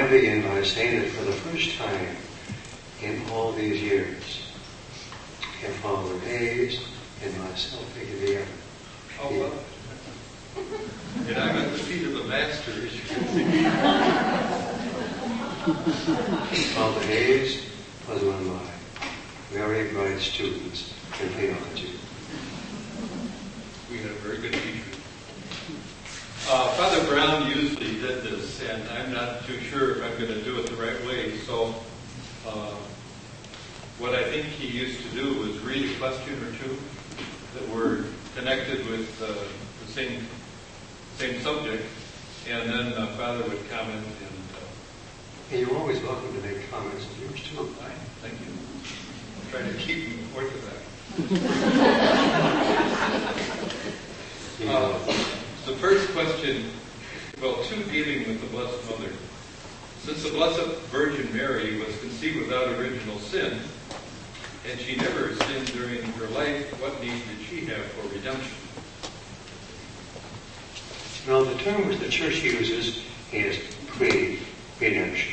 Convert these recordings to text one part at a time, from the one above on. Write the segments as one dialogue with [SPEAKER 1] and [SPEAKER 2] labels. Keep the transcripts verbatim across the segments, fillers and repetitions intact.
[SPEAKER 1] I begin by saying that for the first time in all these years, if Father Hayes and myself take it together.
[SPEAKER 2] Oh, well. And I'm at the feet of the Master, as you can see.
[SPEAKER 1] Father Hayes was one of my very bright students in theology.
[SPEAKER 2] We had a very good teacher. Uh, Father Brown usually did this, and I'm not too sure if I'm going to do it the right way. So uh, what I think he used to do was read a question or two that were connected with uh, the same same subject, and then uh, Father would comment. And, uh,
[SPEAKER 1] and you're always welcome to make comments of yours too.
[SPEAKER 2] I, thank you. I'm trying to keep them orthodox. uh, the first question, well, two dealing with the Blessed Mother. Since the Blessed Virgin Mary was conceived without original sin, and she never sinned during her life, what need did she have for redemption?
[SPEAKER 1] Well, the term which the Church uses is pre-redemption.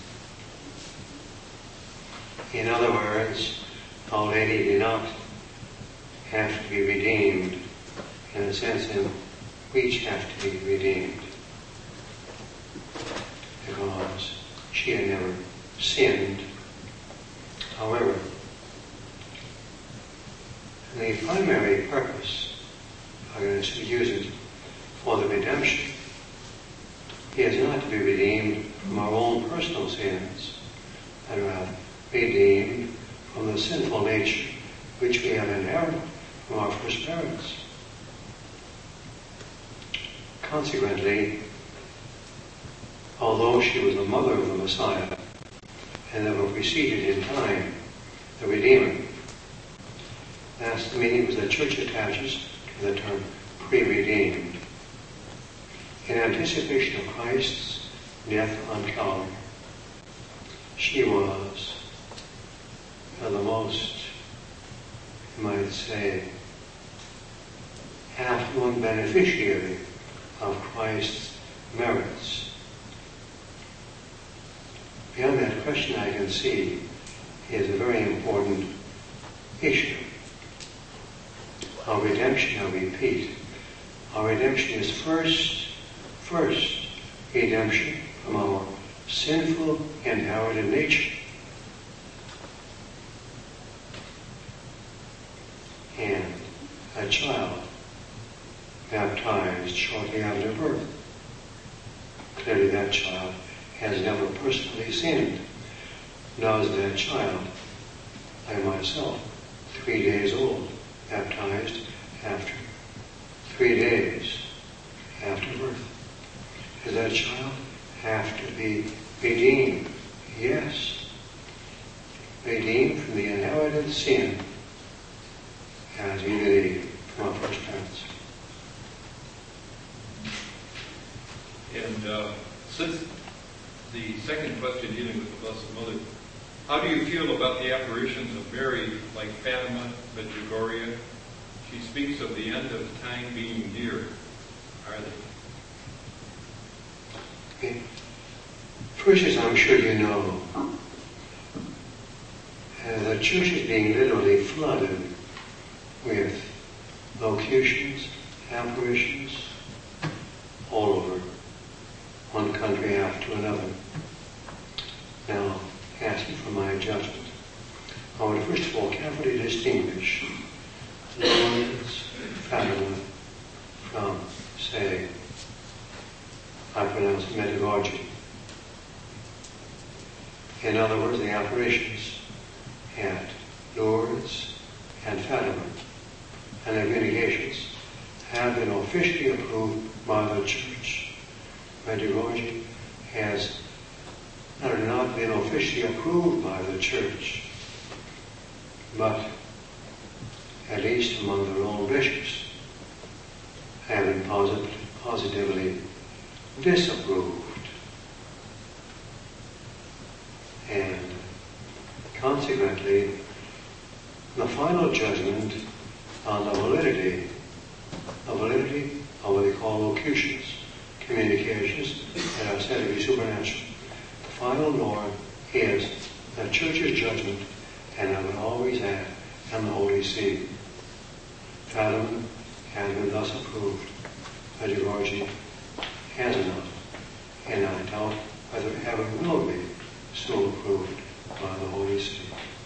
[SPEAKER 1] In other words, Our Lady did not have to be redeemed in the sense in we each have to be redeemed because she had never sinned. However, the primary purpose, I'm going to use it for the redemption, is not to be redeemed from our own personal sins, but rather redeemed from the sinful nature which we have inherited from our first parents. Consequently, although she was the mother of the Messiah and never preceded in time the Redeemer, that's the meaning which the Church attaches to the term pre-redeemed. In anticipation of Christ's death on Calvary, she was uh, the most, you might say, affluent beneficiary of Christ's merits. Beyond that question, I can see is a very important issue. Our redemption, I repeat, our redemption is first, first redemption from our sinful inherited nature. And a child baptized shortly after birth, clearly that child has never personally sinned. Nor is that child, I myself, three days old, baptized after three days after birth. Does that child have to be redeemed? Yes. Redeemed from the inherited sin as we did from our first parents.
[SPEAKER 2] And uh, since the second question dealing with the Blessed Mother, how do you feel about the apparitions of Mary like Fatima, Medjugorje? She speaks of the end of time being near. Are they?
[SPEAKER 1] Okay. First, as I'm sure you know, uh, the church is being literally flooded with locutions, apparitions, all over, one country after another. Now, asking for my judgment, I would first of all carefully distinguish Lourdes, Fatima from, say, I pronounce Medjugorje. In other words, the apparitions at Lourdes and Fatima and their communications have been officially approved by the Church. Medjugorje has not been officially approved by the Church, but at least among their own bishops have been posit- positively disapproved. And consequently, the final judgment on the validity, the validity of what they call locutions, communications that are said to be supernatural. The final norm is the Church's judgment, and I would always add, and the Holy See. Fathom has been thus approved by Georgie has enough, and I doubt whether ever will be so approved by the Holy See.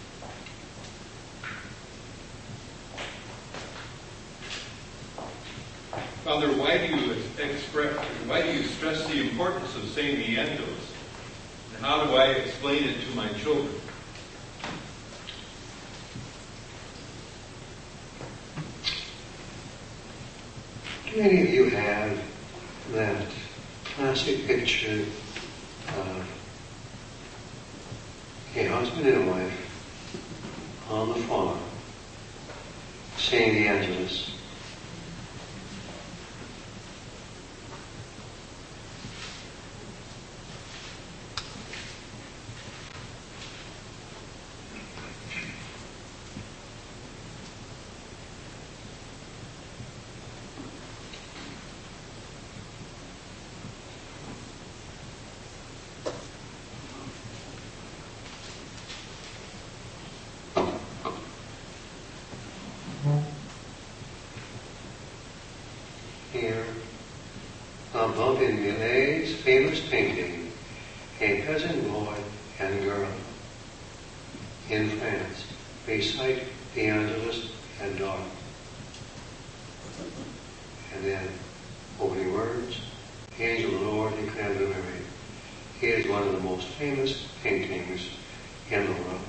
[SPEAKER 2] Father, why do you express, why do you stress the importance of saying the Angelus? And how do I explain it to my children?
[SPEAKER 1] Do any of you have that classic picture of a husband and a wife on the farm saying the Angelus? Here, above in Millet's famous painting, a peasant boy and girl in France recite the Angelus at dawn. And then, opening words, Angel of the Lord, declare the Mary. He is one of the most famous paintings in the world.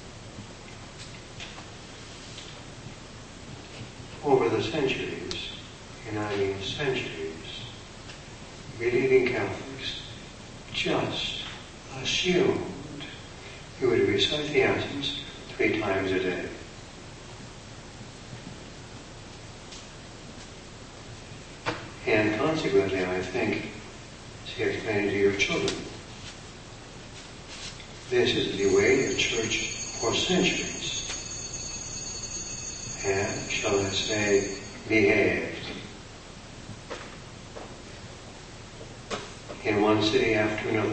[SPEAKER 1] Over the centuries, and I mean centuries, believing Catholics just assumed you would recite the Angelus three times a day. And consequently, I think, as you explained to your children, this is the way the Church for centuries had, shall I say, behaved. In one city after another.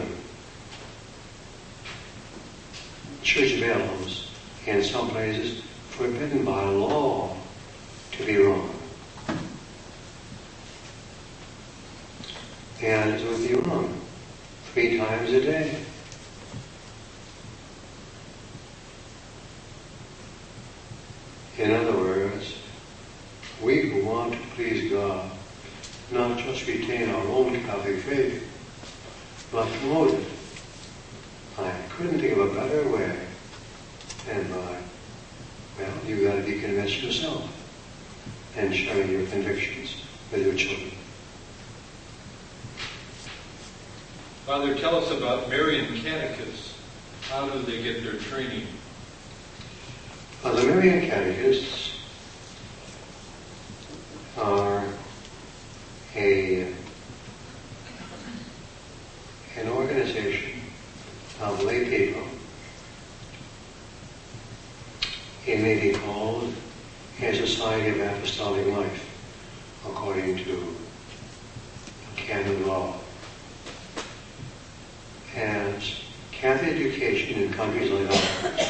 [SPEAKER 1] Church bells, in some places, forbidden by law to be rung. And it would be rung three times a day. In other words, we who want to please God, not just retain our own Catholic faith, but promote it. I couldn't think of a better way than by, well, you've got to be convinced yourself and sharing your convictions with your children.
[SPEAKER 2] Father, tell us about Marian catechists. How do they get their training?
[SPEAKER 1] Well, the Marian catechists are a an organization of lay people. It may be called a Society of Apostolic Life, according to canon law. As Catholic education in countries like ours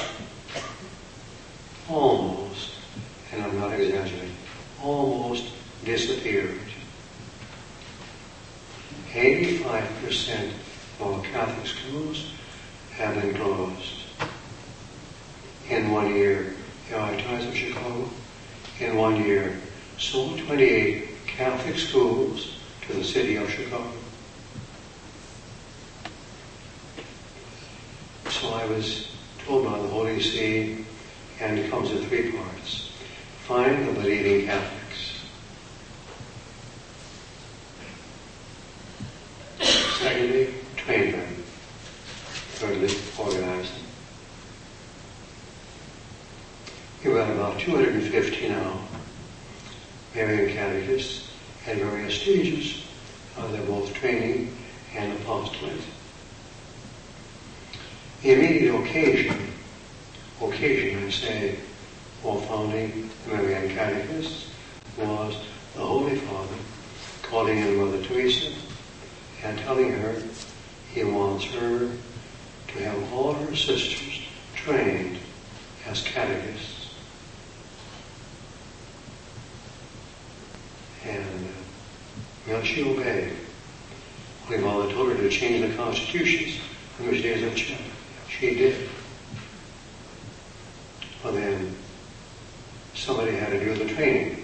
[SPEAKER 1] almost, and I'm not exaggerating, almost disappeared. eighty-five percent of all Catholic schools have been closed. In one year, the Archdiocese of Chicago, in one year, sold twenty-eight Catholic schools to the city of Chicago. So I was told by the Holy See, and it comes in three parts. Find the believing Catholics. Secondly, train them. Thirdly, organize them. We've got about two hundred fifty now, Marian catechists at various stages of their both training and apostolate. The immediate occasion, occasion I say, for founding the Marian catechists was the Holy Father calling in Mother Teresa and telling her he wants her to have all her sisters trained as catechists. And uh, well, she obeyed. Holy Father told her to change the constitutions from those days of church. She did. But then somebody had to do the training.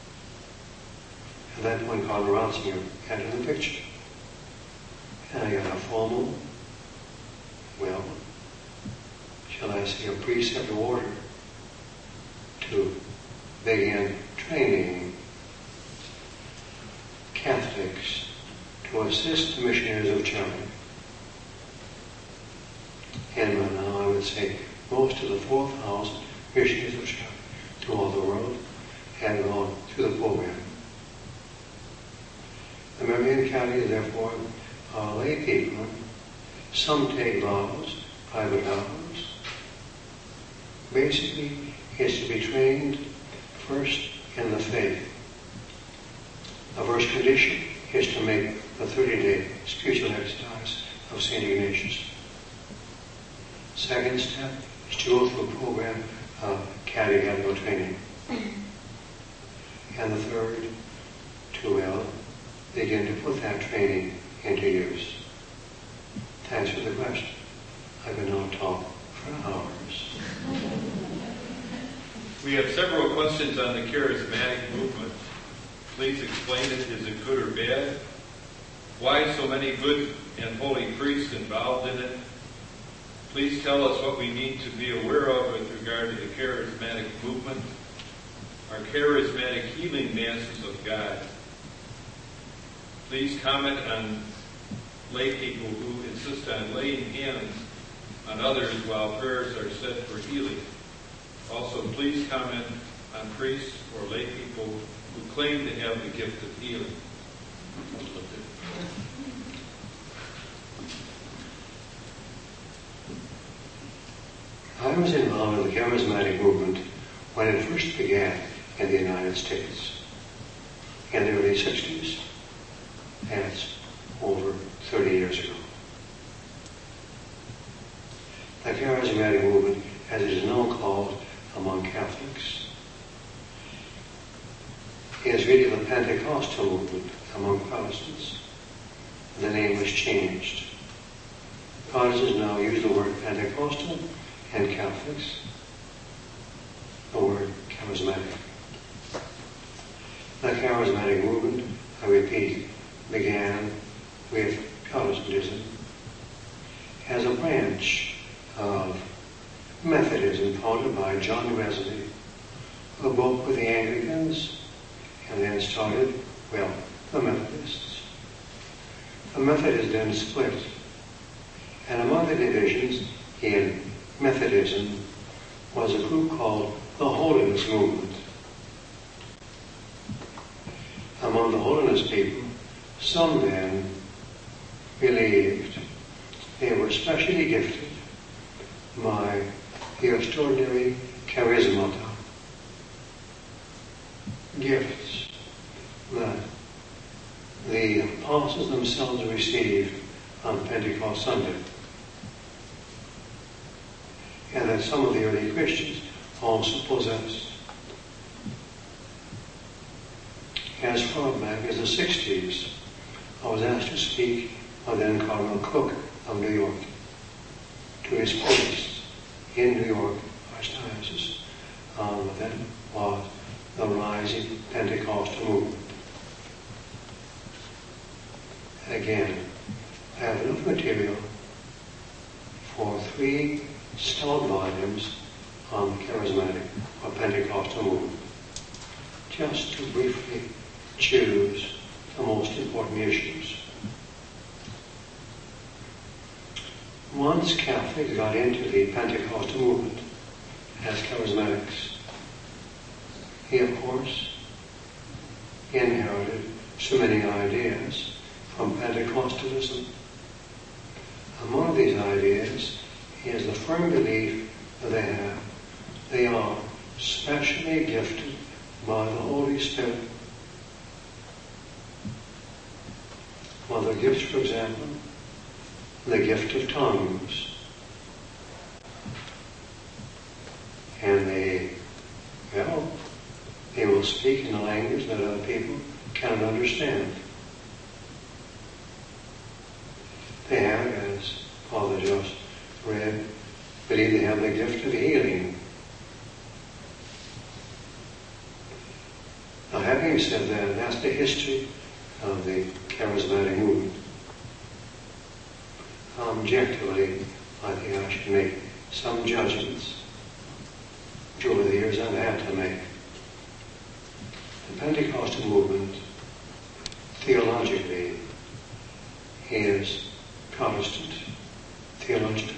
[SPEAKER 1] At that point, Cardinal Ratzinger entered the picture. And I got a formal, well, shall I say, a precept order to begin training Catholics to assist the missionaries of charity. And by now I would say most of the four thousand missionaries of charity throughout the world had gone through the program. The Marian Catholics, therefore, are lay people. Some take vows, private vows. Basically, it's to be trained first in the faith. The first condition is to make the thirty-day spiritual exercise of Saint Ignatius. Second step is to go through a program of catechetical training. And the third, to well, begin to put that training into use. Thanks for the question. I could now talk for hours.
[SPEAKER 2] We have several questions on the charismatic movement. Please explain it. Is it good or bad? Why so many good and holy priests involved in it? Please tell us what we need to be aware of with regard to the charismatic movement. Are charismatic healing masses of God? Please comment on lay people who insist on laying hands on others while prayers are said for healing. Also, please comment on priests or lay people who claim to have the gift of healing.
[SPEAKER 1] I was involved in the charismatic movement when it first began in the United States in the early sixties. That's over thirty years ago. The charismatic movement, as it is now called among Catholics, is really the Pentecostal movement among Protestants. The name was changed. Protestants now use the word Pentecostal, and Catholics the word charismatic. The charismatic movement, I repeat, began with Protestantism as a branch of Methodism founded by John Wesley, who broke with the Anglicans and then started, well, the Methodists. The Methodists then split, and among the divisions in Methodism was a group called the Holiness Movement. Among the Holiness people, some then believed they were specially gifted by the extraordinary charismata, gifts that the apostles themselves received on Pentecost Sunday, and that some of the early Christians also possessed. As far back as the sixties, I was asked to speak by then Cardinal Cook of New York to his post in New York Archdiocese on what then was the rising Pentecostal movement. Again, I have enough material for three stout volumes on the charismatic or Pentecostal movement, just to briefly choose the most important issues. Once Catholics got into the Pentecostal movement as charismatics, he, of course, inherited so many ideas from Pentecostalism. Among these ideas is the firm belief that they have they are specially gifted by the Holy Spirit. One of the gifts, for example, the gift of tongues, speak in a language that other people cannot understand. They have, as Father just read, believe they have the gift of healing. Now, having said that, that's the history of the charismatic movement. Objectively, I think I should make some judgments, which over the years I've had to make. The Pentecostal movement, theologically, is Protestant, theologically.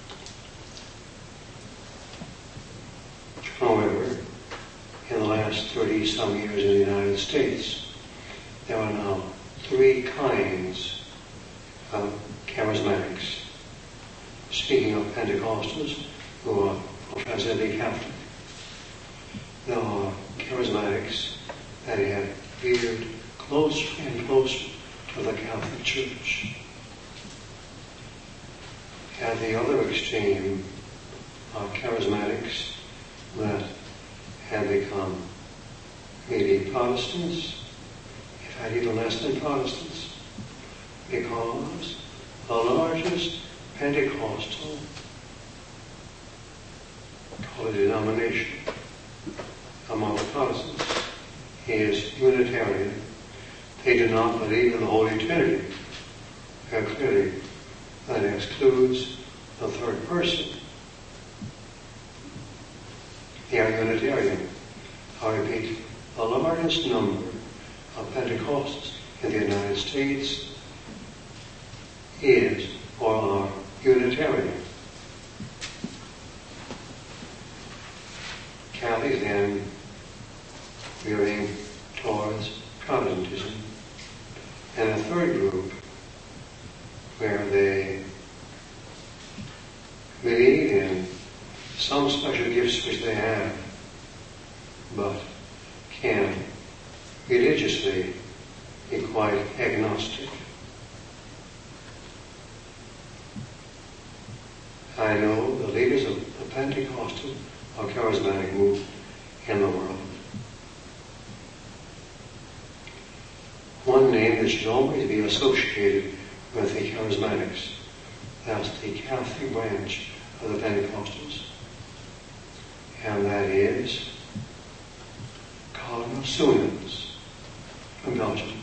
[SPEAKER 1] However, in the last thirty-some years in the United States, there are now three kinds of charismatics. Speaking of Pentecostals, who are transcendently Catholic, there are charismatics that have veered closer and closer to the Catholic Church. At the other extreme are charismatics that have become really Protestants, in fact even less than Protestants, because the largest Pentecostal, call it denomination, among the Protestants is Unitarian. They do not believe in the Holy Trinity. Very clearly, that excludes the third person. They are Unitarian. I repeat, the largest number of Pentecostals in the United States is or are Unitarian. Catholics then veering towards Protestantism, and a third group where they believe in some special gifts which they have, but can religiously be quite agnostic. I know the leaders of the Pentecostal or charismatic movement in the world. One name that should always be associated with the charismatics, that's the Catholic branch of the Pentecostals, and that is Cardinal Soenens from Belgium.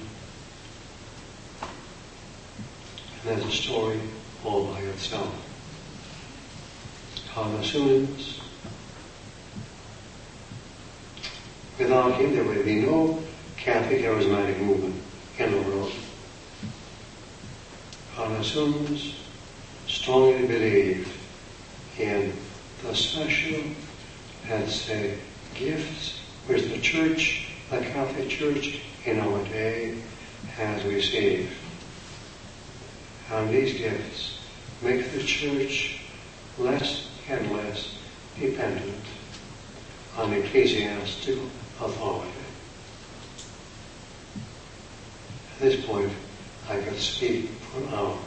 [SPEAKER 1] And that's a story all by itself. Cardinal Soenens, without him there would be no Catholic charismatic movement in the world. Cardinal Soenens strongly believed in the special, let's say, gifts which the Church, the Catholic Church in our day, has received. And these gifts make the Church less and less dependent on ecclesiastical authority. At this point, I could speak for hours.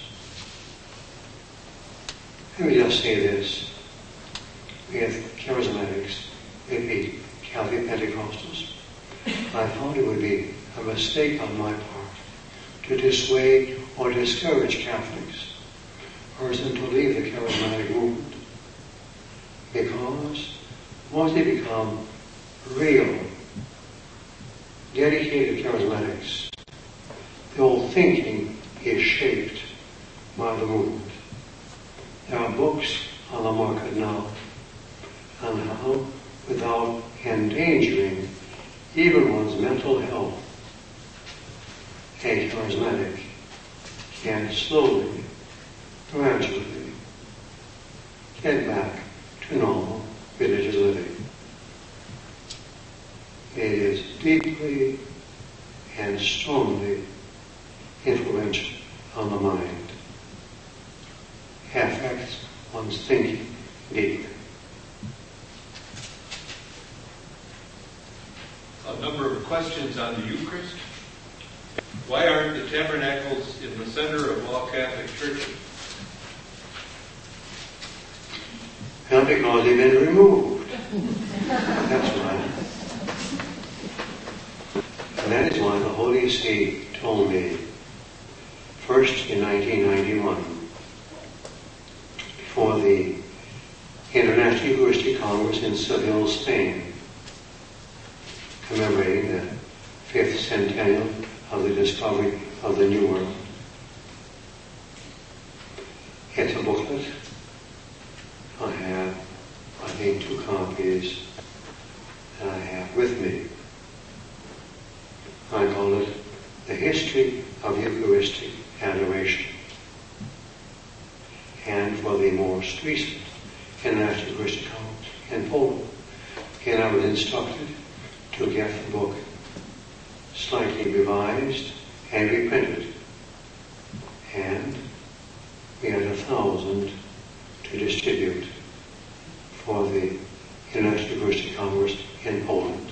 [SPEAKER 1] Let me just say this. With charismatics, maybe Catholic Pentecostals, I thought it would be a mistake on my part to dissuade or discourage Catholics or them to leave the charismatic movement. Because once they become real, dedicated charismatics, the whole thinking is shaped by the movement. There are books on the market now on how, without endangering even one's mental health, a charismatic can slowly, gradually get back to normal religious living. It is deeply and strongly influential on the mind. It affects one's thinking deeply.
[SPEAKER 2] A number of questions on the Eucharist. Why aren't the tabernacles in the center of all Catholic churches?
[SPEAKER 1] Well, because they've been removed. That's right. And that is why the Holy See told me, first in nineteen ninety-one, before the International Eucharistic Congress in Seville, Spain, commemorating the fifth centennial of the discovery of the New World. It's a booklet. I have, I think, two copies that I have with me. I call it The History of Eucharistic Adoration. And for the most recent International Eucharistic Congress in Poland, and I was instructed to get the book slightly revised and reprinted. And we had a thousand to distribute for the International Eucharistic Congress in Poland.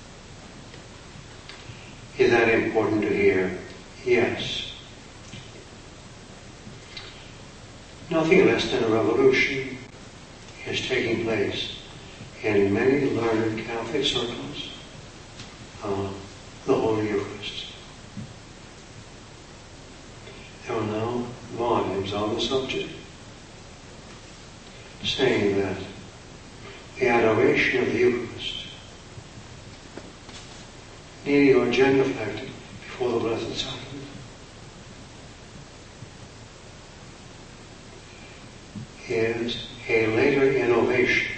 [SPEAKER 1] Is that important to hear? Yes. Nothing less than a revolution is taking place in many learned Catholic circles of the Holy Eucharist. There are now volumes on the subject saying that the adoration of the Eucharist, needing or genuflected before the Blessed Sacrament, is a later innovation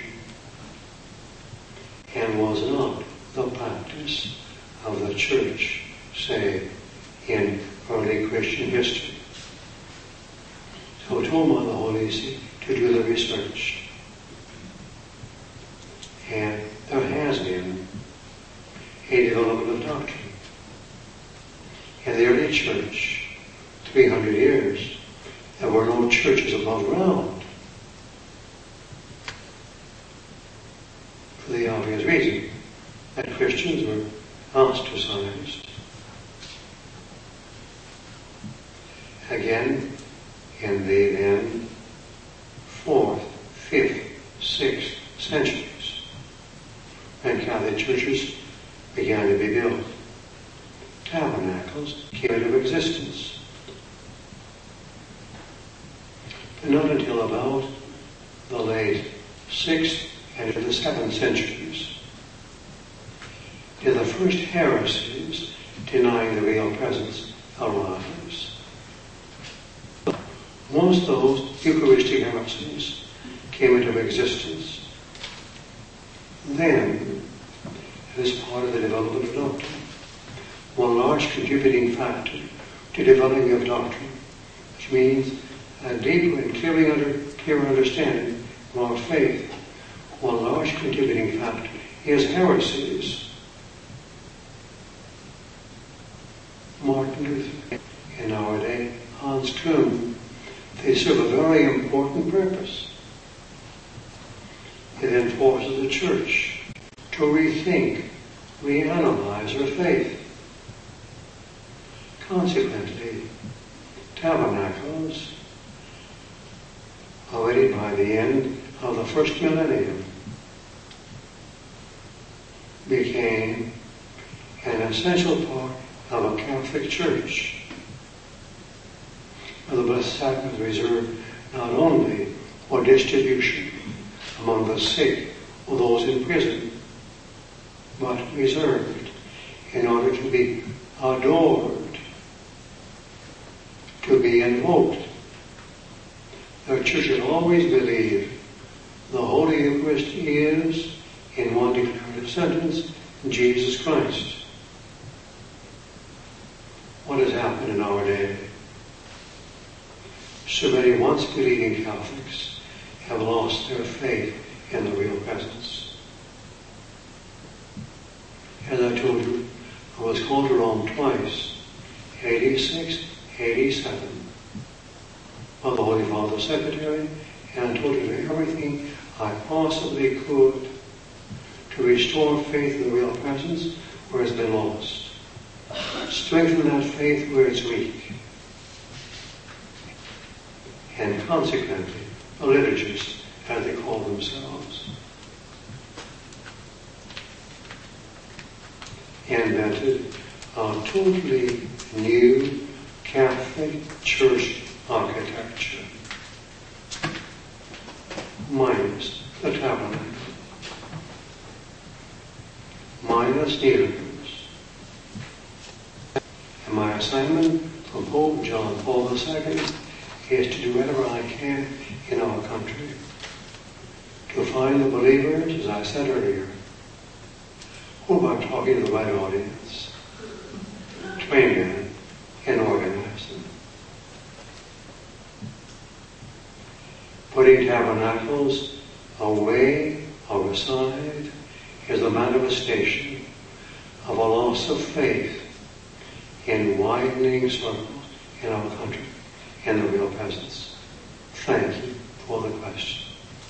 [SPEAKER 1] and was not the practice of the Church, say, in early Christian history. So told by the Holy See to do the research. And there has been a development of doctrine. In the early Church, three hundred years, there were no churches above ground. For the obvious reason that Christians were ostracized. Again, in the then fourth, fifth, sixth centuries, when Catholic churches began to be built, tabernacles came into existence. But not until about the late sixth and into the seventh centuries did the first heresies denying the real presence arise. Once those Eucharistic heresies came into existence, then, as part of the development of doctrine, one large contributing factor to developing of doctrine, which means a deeper and clearer, under, clearer understanding of our faith, one large contributing factor is heresies. Martin Luther, in our day, Hans Küng, they serve a very important purpose. It then forces the Church to rethink, reanalyze her faith. Consequently, tabernacles, already by the end of the first millennium, became an essential part of a Catholic Church, where the Blessed Sacrament is reserved not only for distribution among the sick or those in prison, but reserved in order to be adored, to be invoked. The Church has always believed the Holy Eucharist is, in one declarative sentence, Jesus Christ. What has happened in our day? So many once believing Catholics have lost their faith in the real presence. As I told you, I was called to Rome twice, eighty-six, eighty-seven, by the Holy Father Secretary, and I told her to do everything I possibly could to restore faith in the real presence where it's been lost. Strengthen that faith where it's weak. And consequently, the liturgists, as they call themselves, invented a totally new Catholic Church architecture, minus the tabernacle, minus kneeling. And my assignment from Pope John Paul the Second is to do whatever I can in our country to find the believers, as I said earlier, who are talking to the right audience, train them and organize them. Putting tabernacles away or aside is a manifestation of a loss of faith in widening circles in our country and the real presence. Thank you for the question.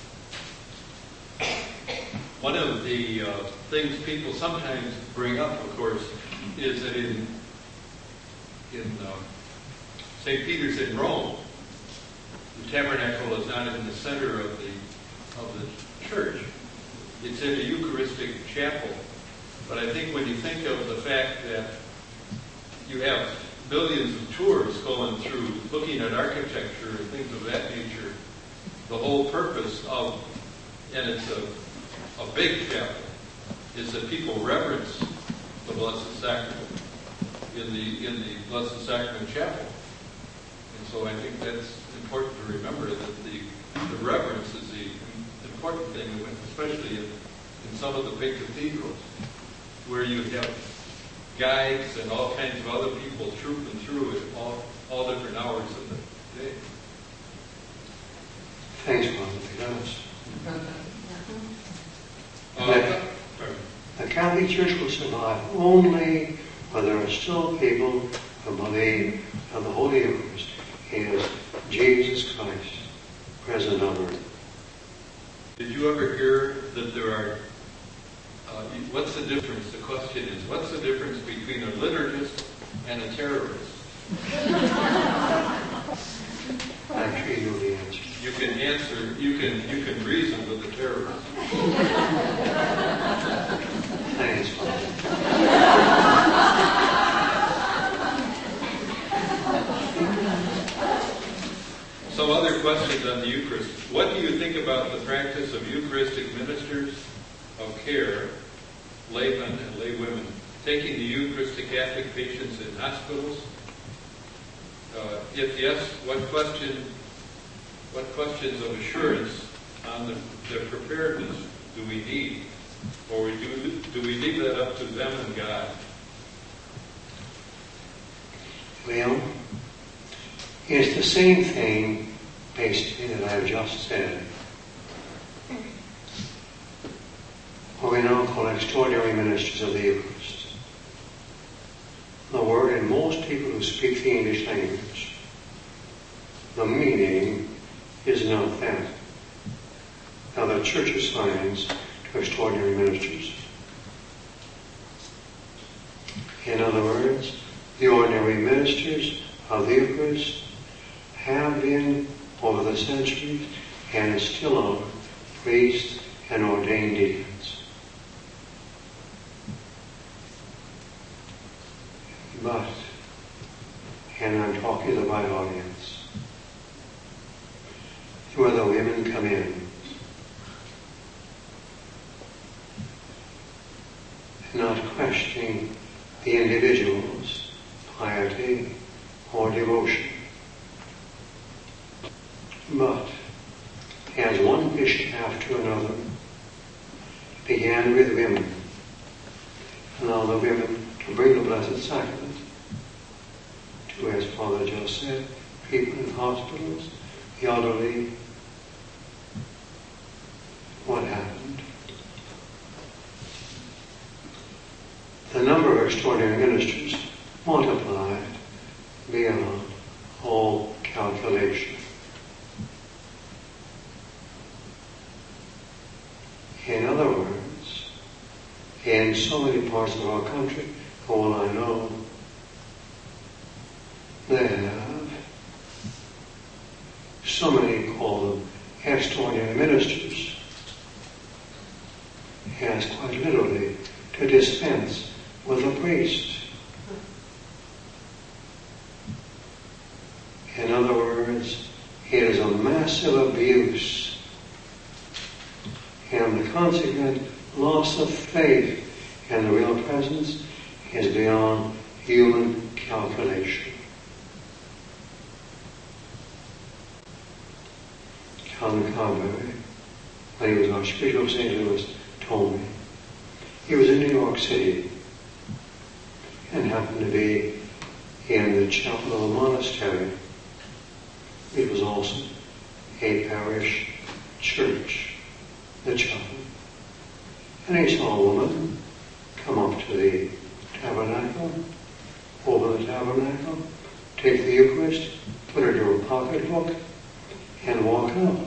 [SPEAKER 2] One of the uh, things people sometimes bring up, of course, is that in in uh, Saint Peter's in Rome, the tabernacle is not in the center of the of the church. It's in a Eucharistic chapel. But I think when you think of the fact that you have billions of tours going through looking at architecture and things of that nature, the whole purpose of, and it's a, a big chapel, is that people reverence the Blessed Sacrament in the in the Blessed Sacrament chapel. And so I think that's important to remember, that the, the reverence is the important thing, especially in, in some of the big cathedrals, where you have guides and all kinds of other people trooping through it all, all different hours of the day.
[SPEAKER 1] Thanks, Father.
[SPEAKER 2] Uh,
[SPEAKER 1] the Catholic Church will survive only where there are still people who believe that the Holy Eucharist is Jesus Christ, present on earth.
[SPEAKER 2] Did you ever hear that there are, uh, what's the difference? The question is, what's the difference between a liturgist and a terrorist?
[SPEAKER 1] Actually, you know the answer.
[SPEAKER 2] You can answer, you can you can reason with the terrorist.
[SPEAKER 1] Thanks, Father.
[SPEAKER 2] Some other questions on the Eucharist. What do you think about the practice of Eucharistic ministers of care, laymen and laywomen, taking the Eucharist to Catholic patients in hospitals? Uh, if yes, what question? What questions of assurance on the, their preparedness do we need, or do do we leave that up to them and God?
[SPEAKER 1] Well, it's the same thing, basically, that I've just said. What we now call extraordinary ministers of the Eucharist. The word in most people who speak the English language, the meaning is not that. Now the Church assigns to extraordinary ministers. In other words, the ordinary ministers of the Eucharist have been, over the centuries, and still are, priests and ordained deacons. But, and I'm talking to the right audience, where the women come in, not questioning the individual's piety or devotion, but as one bishop after another began with women, allow the women to bring the Blessed Sacrament to, as Father just said, people in hospitals, the elderly. What happened? The number of extraordinary ministers multiplied beyond all calculation. In other words, in so many parts of our country, all I know, they have so many call them extraordinary ministers, as quite literally to dispense with a priest. massive abuse and the consequent loss of faith in the real presence is beyond human calculation. Calvin Carberry, when he was Archbishop of Saint Louis, told me he was in New York City and happened to be in the chapel of a monastery. It was also a parish church, the chapel. And he saw a woman come up to the tabernacle, open the tabernacle, take the Eucharist, put it in her pocketbook, and walk out.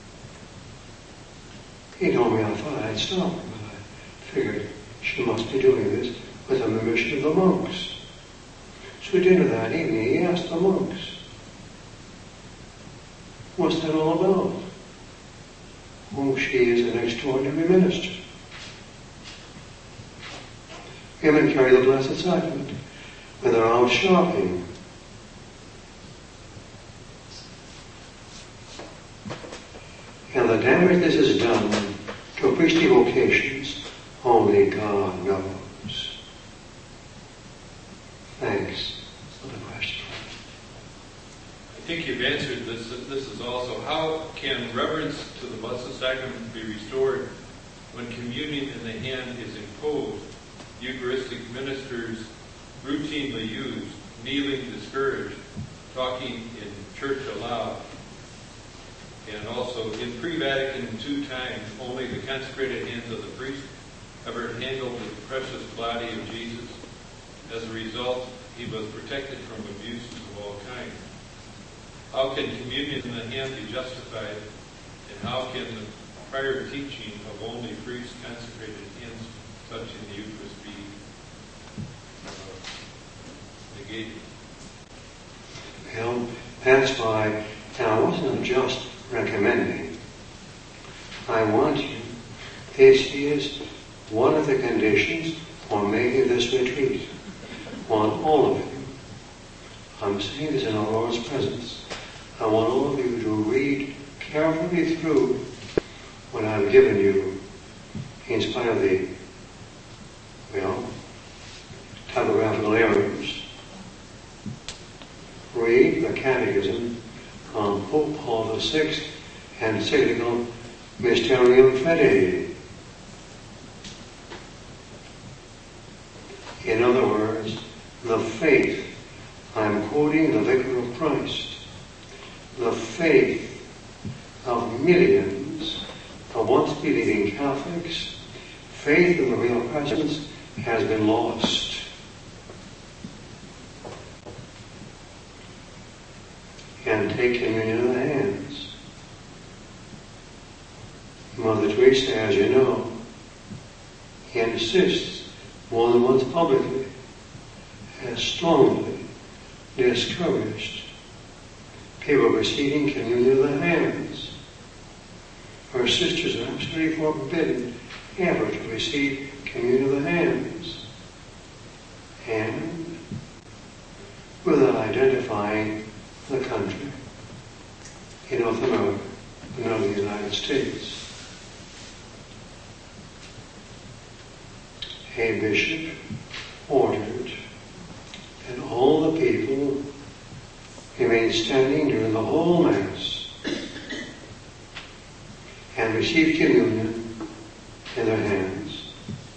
[SPEAKER 1] He told me I thought I'd stop, but I figured she must be doing this with the permission of the monks. So at dinner that evening, he asked the monks, what's that all about? Oh, she is an extraordinary minister. Women carry the Blessed Sacrament when they're out shopping. And the damage this has done to priestly vocations, only God knows. Thanks for the question.
[SPEAKER 2] I think you've answered this. This is also, how can reverence to the Blessed Sacrament be restored when communion in the hand is imposed, Eucharistic ministers routinely used, kneeling discouraged, talking in church aloud, and also in pre-Vatican two times, only the consecrated hands of the priest ever handled the precious body of Jesus. As a result, he was protected from abuses of all kinds. How can communion in the hand be justified, and how can the prior teaching of only priests consecrated hands touching the Eucharist be uh, negated?
[SPEAKER 1] Well, that's why, and I wasn't just recommending, I want you, this is one of the conditions for making this retreat. Want all of you. I'm saying this in our Lord's presence. I want all of you to read carefully through what I've given you in spite of the, well, typographical errors. Read the Catechism on Pope Paul the Sixth and Encyclical Mysterium Fidei. In other words, the faith, I'm quoting the Vicar of Christ, the faith of millions of once believing Catholics, faith in the real presence has been lost. And take communion in the hands. Mother Teresa, as you know, insists more than once publicly, has strongly discouraged people receiving communion in the hands. Her sisters are absolutely forbidden ever to receive communion in the hands. And without identifying the country in North America, not the United States. A bishop ordered that all the people remain standing during the whole Mass and receive communion in their hands.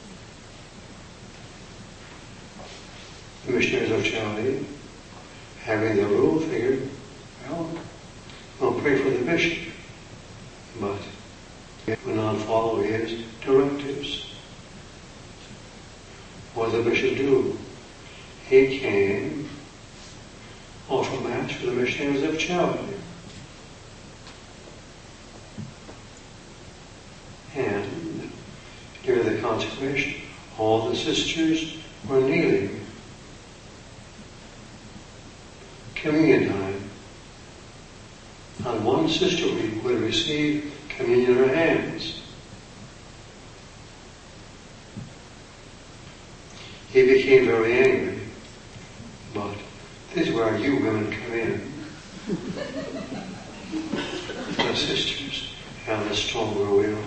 [SPEAKER 1] The missionaries of charity, having the rule, figured, well, we'll pray for the bishop, but will not follow his directives. What did the bishop do? He came, offer Mass for the missionaries of charity. And during the consecration, all the sisters were kneeling. Communion time. And one sister would receive communion in her hands. He became very angry. But this is where you women come in. and a stronger will.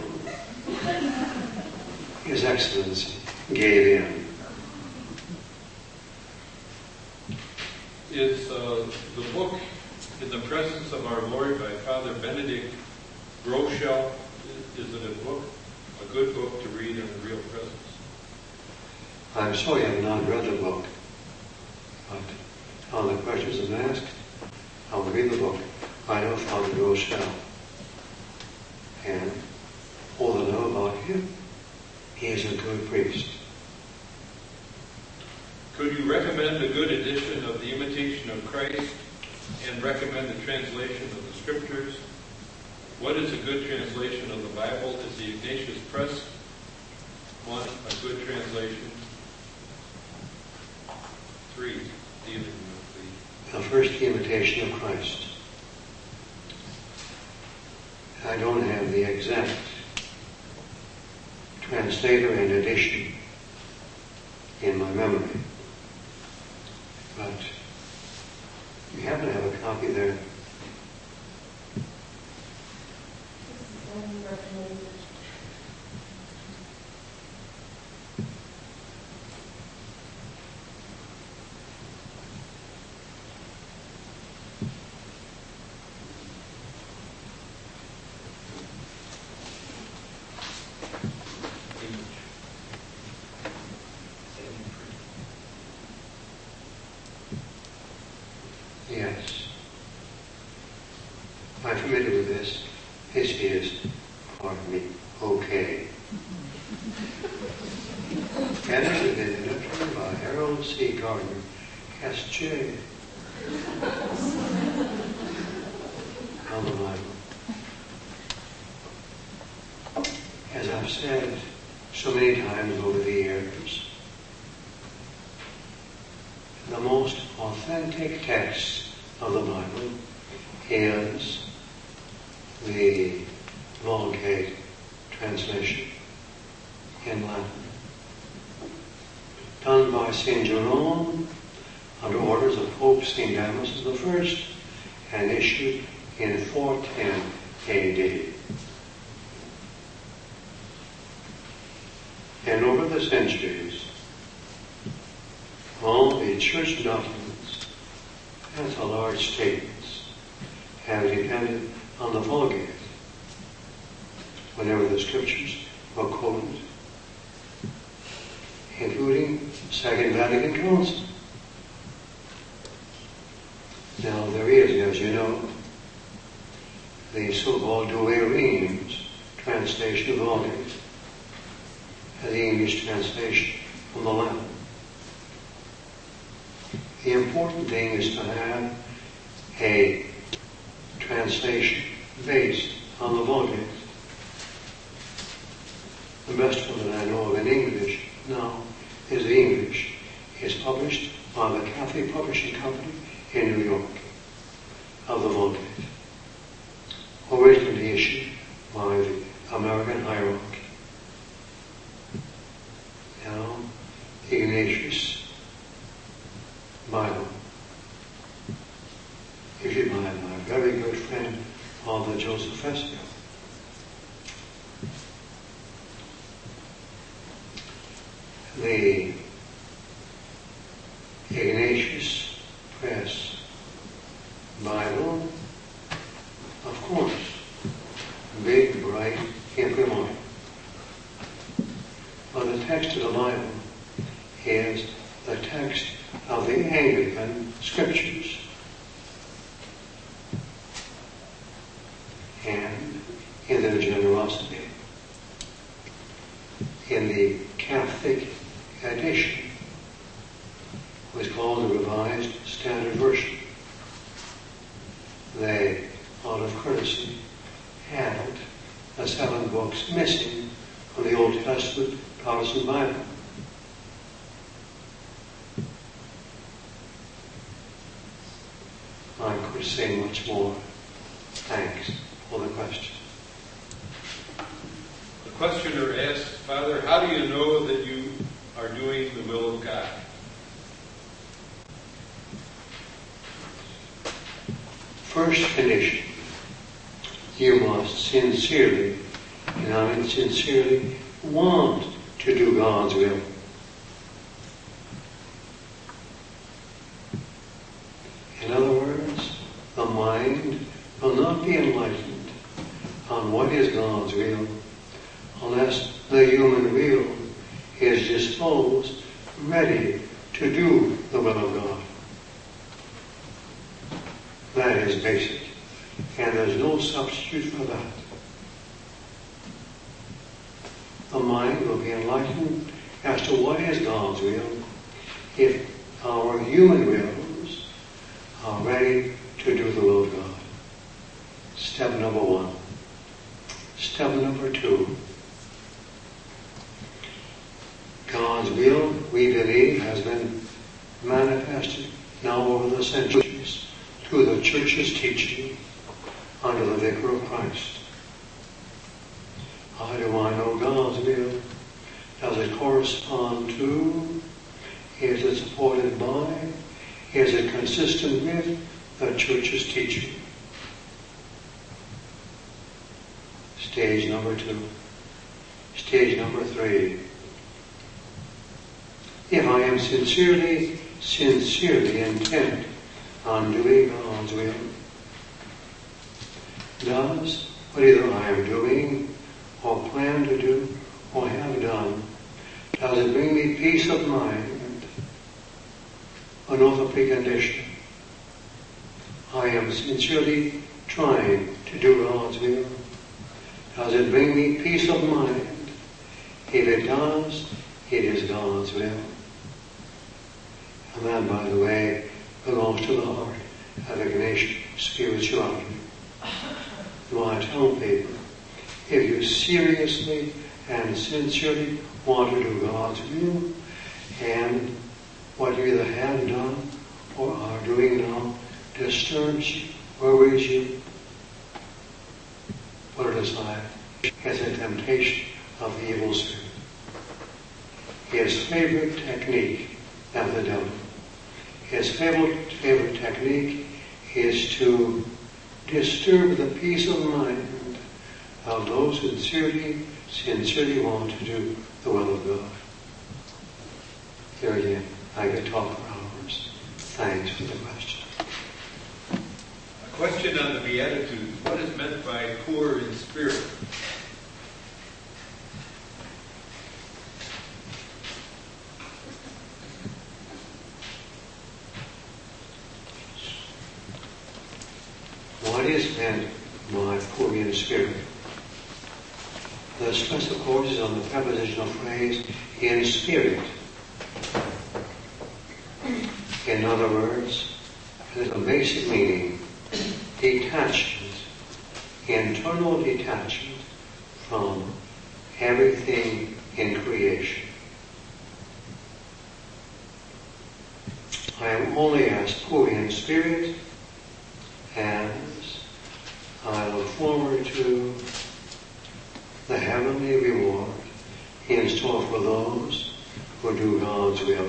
[SPEAKER 1] His Excellency gave in.
[SPEAKER 2] Is uh, the book In the Presence of Our Lord by Father Benedict Groeschel, is it a book, a good book to read in the real presence?
[SPEAKER 1] I'm sorry I've not read the book, but on the questions have been asked, I will read the book. I know Father Groeschel, and all I know about him, he is a good priest.
[SPEAKER 2] Could you recommend a good edition of The Imitation of Christ and recommend the translation of the Scriptures? What is a good translation of the Bible? Is the Ignatius Press one a good translation? Three, dealing with
[SPEAKER 1] The first Imitation of Christ. I don't have the exact translator and edition in my memory, but you happen to have a copy there. Yes. I'm familiar with this. This is, pardon me, okay. Edited and illustrated by Harold C. Gardner, S J. On the Bible. As I've said so many times over the years, the most authentic text of the Bible is the Vulgate translation in Latin, done by Saint Jerome under orders of Pope Saint Damasus the First and issued in four ten A D. And over the centuries, all the church documents and the large statements have depended on the Vulgate whenever the scriptures were quoted, including Second Vatican Council. Now there is, as you know, the so-called Douay-Rheims translation of the Vulgate, the English translation from the Latin. The important thing is to have a translation based on the Vulgate. The best one that I know of in English now is the English. It's published by the Catholic Publishing Company in New York of the Vulgate, originally issued by the American Hierarchy. Now, Ignatius Bible, issued by my very good friend, Father Joseph Fessio. The Ignatius Press Bible, of course, big, bright, imprimant. But the text of the Bible is the text of the Anglican Scriptures. And in their generosity, in the Catholic edition, was called the Revised Standard Version. They, out of courtesy, had the seven books missing from the Old Testament Protestant Bible. I could say much more. Thanks for the question.
[SPEAKER 2] The questioner asks, Father, how do you know that you are doing the will of God?
[SPEAKER 1] First condition, you must sincerely, and I mean sincerely want to do God's will. In other words, the mind will not be enlightened on what is God's will unless the human will is disposed, ready to do the will of God. That is basic, and there's no substitute for that. The mind will be enlightened as to what is God's will if our human wills are ready to do the will of God. Step number one. Step number two. God's will, we believe, has been manifested now over the centuries through the church's teaching under the Vicar of Christ. How do I know God's will? Does it correspond to? Is it supported by? Is it consistent with the church's teaching? Stage number two. Stage number three. If I am sincerely, sincerely intent on doing God's will, does what either I am doing or plan to do or have done, does it bring me peace of mind? Another precondition. I am sincerely trying to do God's will. Does it bring me peace of mind? If it does, it is God's will. And that, by the way, belongs to the heart of Ignatian spirituality. So I tell people, if you seriously and sincerely want to do God's will, and what you either have done or are doing now disturbs you, worries you, put it aside. It's a temptation of the evil spirit. His favorite technique of the devil, his favorite, favorite technique is to disturb the peace of mind of those who sincerely, sincerely want to do the will of God. Here again, I could talk for hours. Thanks for the question.
[SPEAKER 2] A question on the Beatitudes. What is meant by poor in spirit?
[SPEAKER 1] What is meant by poor in spirit? The stress, of course, is on the prepositional phrase, in spirit. In other words, there's a basic meaning, detachment, internal detachment from everything in creation. I am only as poor in spirit as I look forward to the heavenly reward in store for those who do God's will.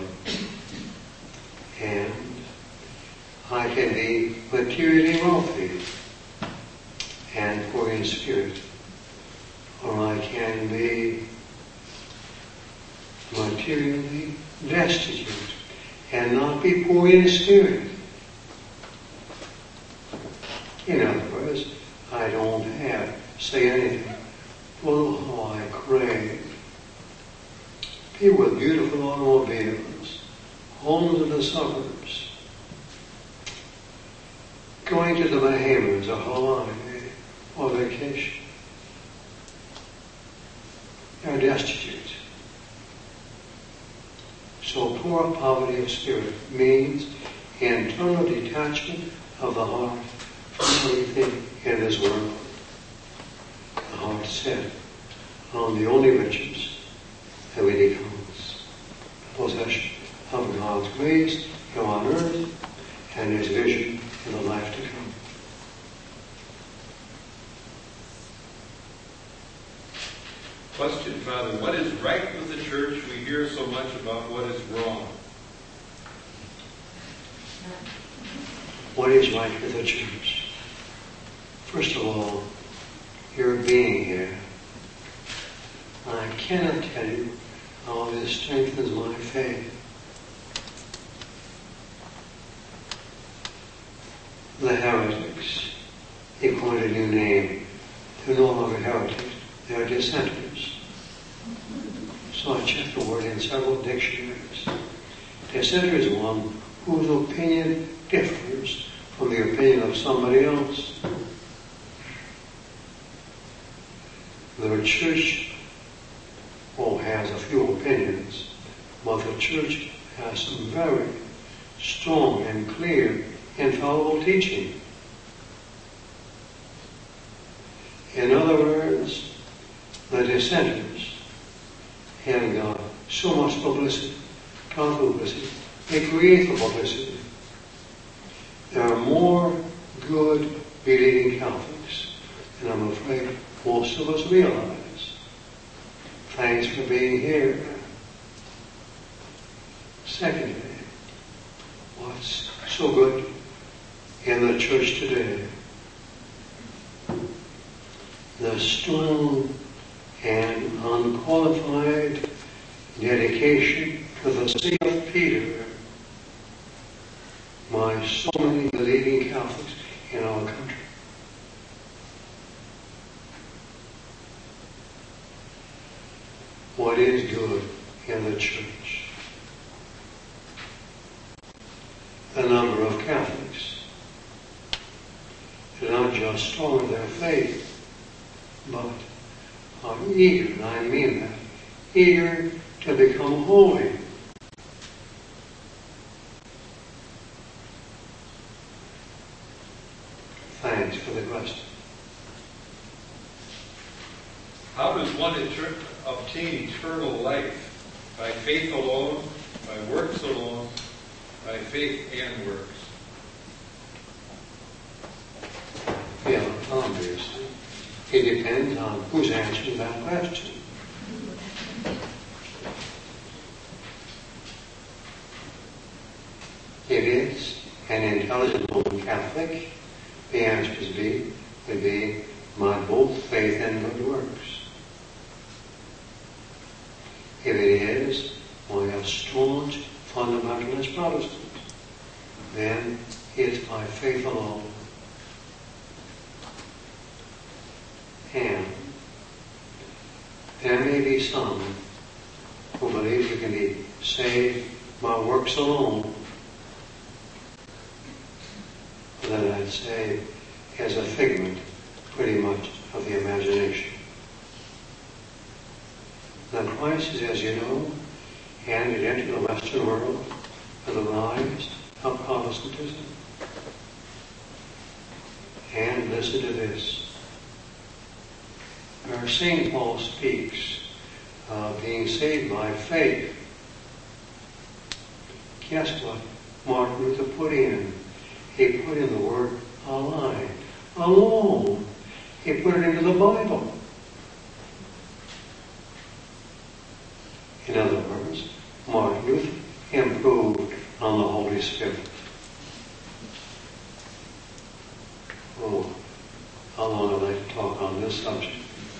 [SPEAKER 1] And I can be materially wealthy and poor in spirit, or I can be materially destitute and not be poor in spirit. In other words, I don't have, say anything. Oh, how I crave. People with beautiful automobiles, homes in the suburbs, going to the Bahamas or Hawaii or vacation. They're destitute. So poor poverty of spirit means internal detachment of the heart from everything in this world. The heart set on the only riches that really counts. Possession of God's grace here on earth and His vision in the life to come.
[SPEAKER 2] Question, Father, what is right with the church? We hear so much about what is wrong.
[SPEAKER 1] What is right with the church? First of all, your being here. I cannot tell you how this strengthens my faith. The heretics, he coined a new name. They're no longer heretics, they're dissenters. So I checked the word in several dictionaries. Dissenter is one whose opinion differs from the opinion of somebody else. The church, well, has a few opinions, but the church has some very strong and clear infallible teaching. In other words, the dissenters have got so much publicity, publicity, they create the publicity. There are more good believing Catholics than I'm afraid most of us realize. Thanks for being here. Secondly, what's so good in the church today? The strong and unqualified dedication to the See of Peter by so many leading Catholics in our country. What is good in the church? The number of Catholics is not just strong in their faith, but are eager, and I mean that, eager to become holy. Thanks for the question.
[SPEAKER 2] How does one inter- obtain eternal life? By faith alone, by works alone, by faith and works?
[SPEAKER 1] Yeah, obviously. It depends on who's answering that question. It is an intelligent Roman Catholic. The answer would be, would be by both faith and good works. If it is by a staunch fundamentalist Protestant, then it's by faith alone. And there may be some who believe you can be saved by works alone. That I'd say is a figment, pretty much, of the imagination. The crisis, as you know, handed into the Western world with the rise of Protestantism. And listen to this. Where Saint Paul speaks of being saved by faith, guess what Martin Luther put in? He put in the word alone. Alone. He put it into the Bible. In other words, Martin Luther improved on the Holy Spirit. Oh, how long I'd like to talk on this subject.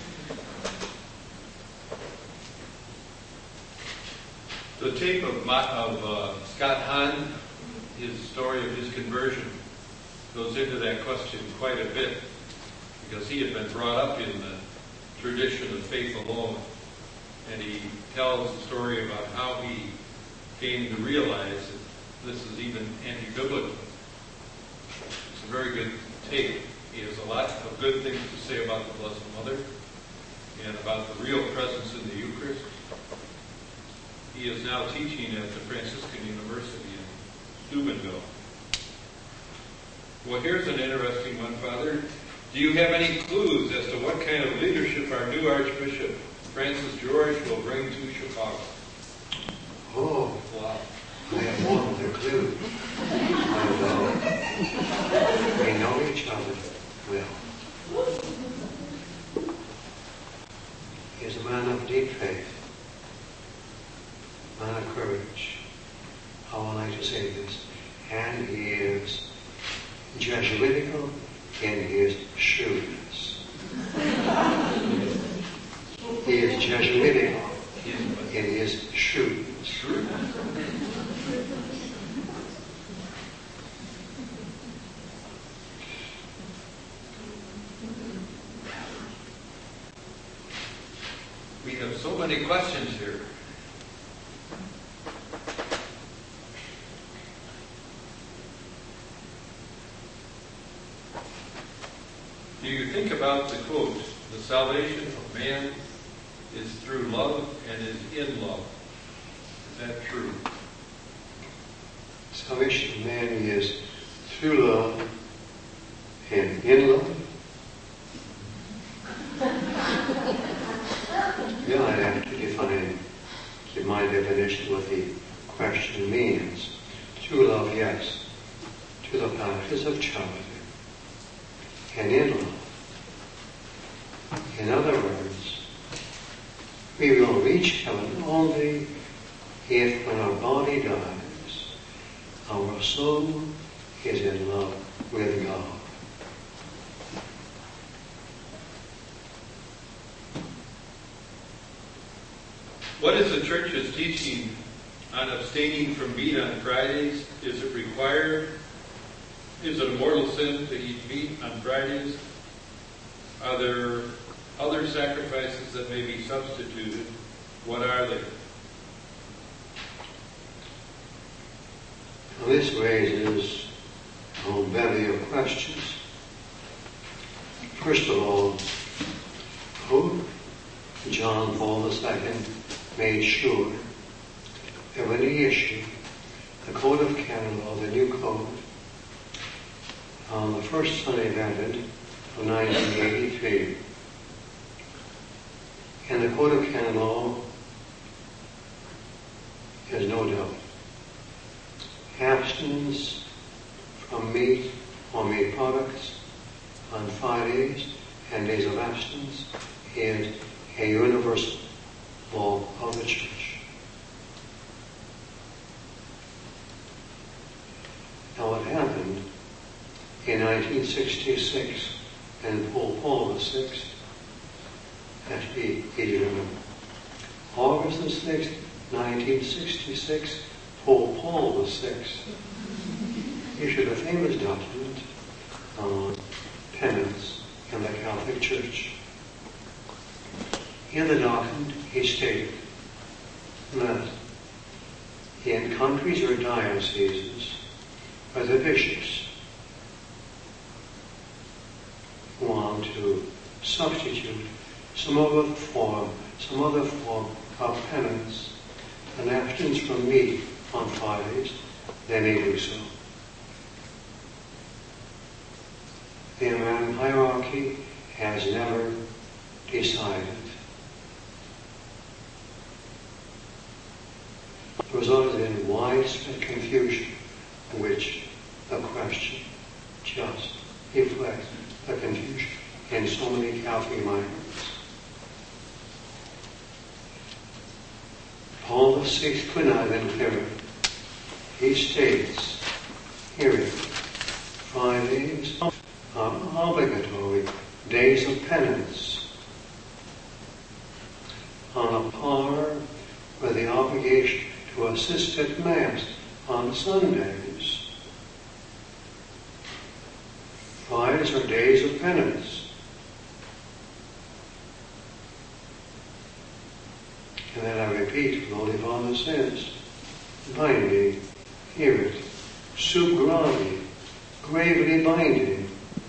[SPEAKER 2] The tape of, my, of uh, Scott Hahn, his story of his conversion, goes into that question quite a bit, because he had been brought up in the tradition of faith alone, and he tells the story about how he came to realize that this is even anti-biblical. It's a very good tape. He has a lot of good things to say about the Blessed Mother and about the real presence in the Eucharist. He is now teaching at the Franciscan University in Steubenville. Well, here's an interesting one, Father. Do you have any clues as to what kind of leadership our new Archbishop Francis George will bring to Chicago?
[SPEAKER 1] Oh,
[SPEAKER 2] Wow.
[SPEAKER 1] I have one other clue. And, uh, we know each other well. He is a man of deep faith, man of courage. How would I like to say this? And he is Jesuitical in his shrewdness. He is Jesuitic
[SPEAKER 2] In
[SPEAKER 1] in his shrewdness.
[SPEAKER 2] Sure. We have so many questions here. Do you think about the quote, the salvation of man is through love and is in love? Is that true?
[SPEAKER 1] Salvation of man is through love and in love. Yeah, I'd have to define, give my definition what the question means. Through love, yes, to the practice of charity, and in love. In other words, we will reach heaven only if, when our body dies, our soul is in love with God.
[SPEAKER 2] What is the church's teaching on abstaining from meat on Fridays? Is it required? Is it a mortal sin to eat meat on Fridays? Are there other sacrifices that may be substituted? What are they?
[SPEAKER 1] Well, this raises a whole bevy of questions. First of all, Pope John Paul the Second made sure that when he issued the Code of Canon Law, the new code, on the first Sunday of Advent of nineteen eighty-three, and the Code of Canon Law is no doubt abstinence from meat or meat products on Fridays and days of abstinence is a universal law of the Church. Now what happened in nineteen sixty-six, and Pope Paul the Sixth, actually, easy to remember, August the sixth, nineteen sixty-six, Pope Paul the Sixth issued a famous document on penance in the Catholic Church. In the document, he stated that in countries or dioceses where the bishops want to substitute some other form, some other form of penance, and abstinence from meat on Fridays, they may do so. The American hierarchy has never decided. The result has been widespread confusion, which the question just reflects the confusion in so many Catholic minds. Paul the Sixth could not have been clearer. He states, hear it, Fridays are obligatory days of penance, on a par with the obligation to assist at Mass on Sundays. Fridays are days of penance. And then I repeat what Holy Father says, binding, hear it, sub grave, gravely binding.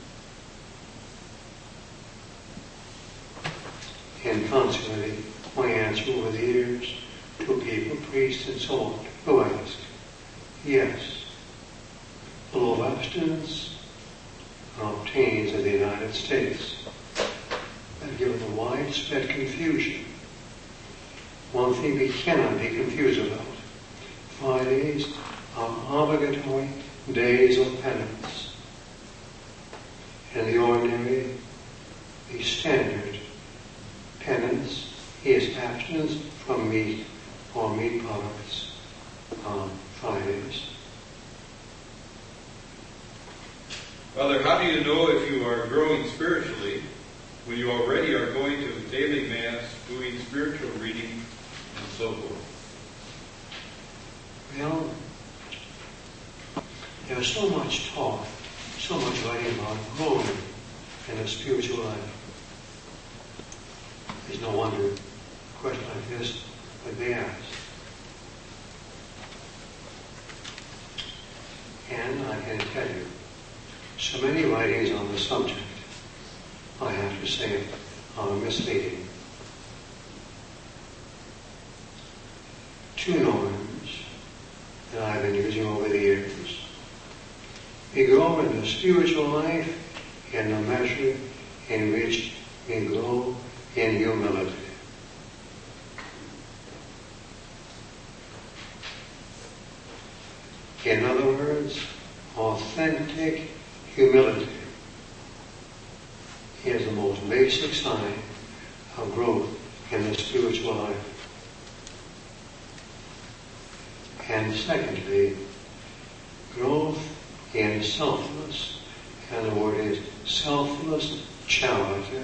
[SPEAKER 1] And consequently, my answer over the years to people, priests, and so on, who ask, yes, the law of abstinence obtains in the United States. But given the widespread confusion, one thing we cannot be confused about, Fridays are obligatory days of penance. And the ordinary, the standard penance is abstinence from meat or meat products on Fridays.
[SPEAKER 2] Father, how do you know if you are growing spiritually when you already are going to daily Mass, doing
[SPEAKER 1] There's so much talk, so much writing about growing in the spiritual life. It's no wonder a question like this would be asked. And I can tell you, so many writings on the subject, I have to say, are misleading. Two norms that I've been using over the years. We grow in the spiritual life in the measure in which we grow in humility. In other words, authentic humility is the most basic sign of growth in the spiritual life. And secondly, growth in selfless, and the word is selfless charity.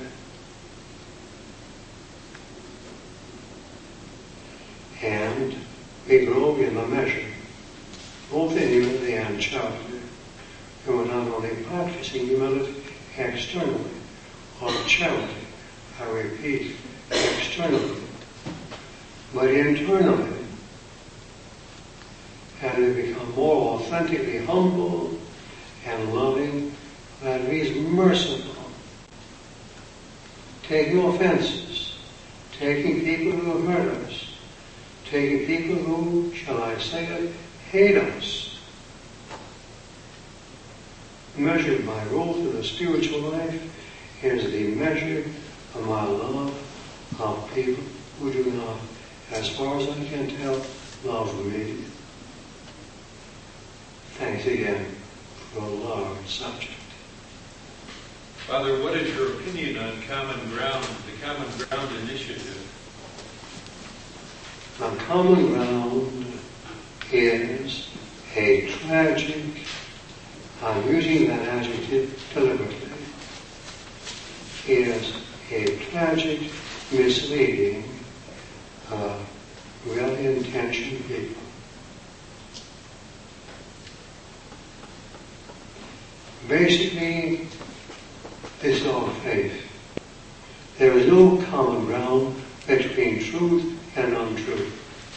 [SPEAKER 1] And we grow in the measure, both in humility and charity. We are not only practicing humility externally, or charity, I repeat, externally, but internally. And we become more authentically humble and loving, that means merciful, taking offenses, taking people who have hurt us, taking people who, shall I say it, hate us. Measured by growth in the spiritual life is the measure of my love of people who do not, as far as I can tell, love me. Thanks again for a large subject.
[SPEAKER 2] Father, what is your opinion on Common Ground, the Common Ground Initiative?
[SPEAKER 1] Now, Common Ground is a tragic, I'm using that adjective deliberately, is a tragic, misleading, uh, well-intentioned people. Basically, it's all faith. There is no common ground between truth and untruth.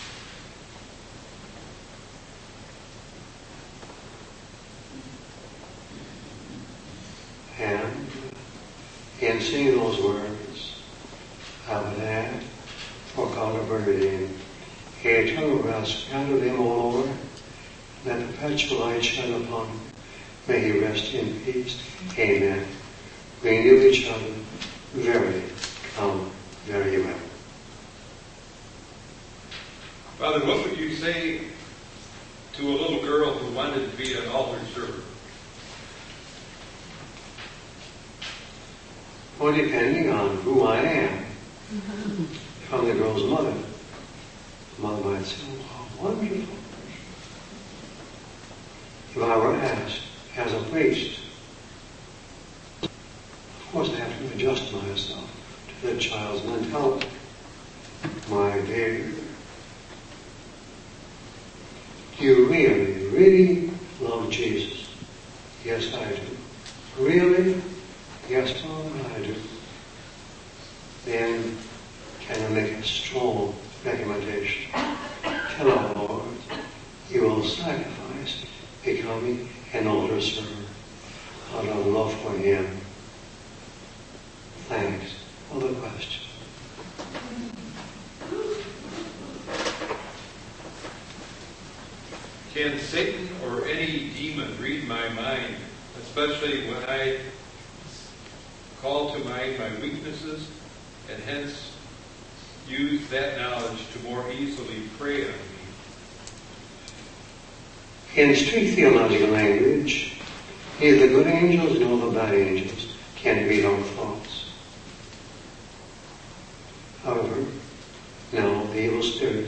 [SPEAKER 1] And in seeing those words, I would add, for God of Bernardine, a eternal rest scattered them all over, let the perpetual light shine upon him. May he rest in peace. Amen. We knew each other very, um, very well.
[SPEAKER 2] Father, what would you say to a little girl who wanted to be an altar server?
[SPEAKER 1] Well, depending on who I am, from the girl's mother, the mother might say, oh, wonderful. If I were asked, as a priest, of course I have to adjust myself to the child's mentality. My dear, do you really, really love Jesus? Yes, I do. Really? Yes, Lord, I do. Then can I make a strong recommendation? Tell our Lord, you will sacrifice becoming an altar server out of love for him. Thanks for the question.
[SPEAKER 2] Can Satan or any demon read my mind, especially when I call to mind my weaknesses, and hence use that knowledge to more easily prey on me?
[SPEAKER 1] In strict theological language, neither the good angels nor the bad angels can read our thoughts. However, now the evil spirit,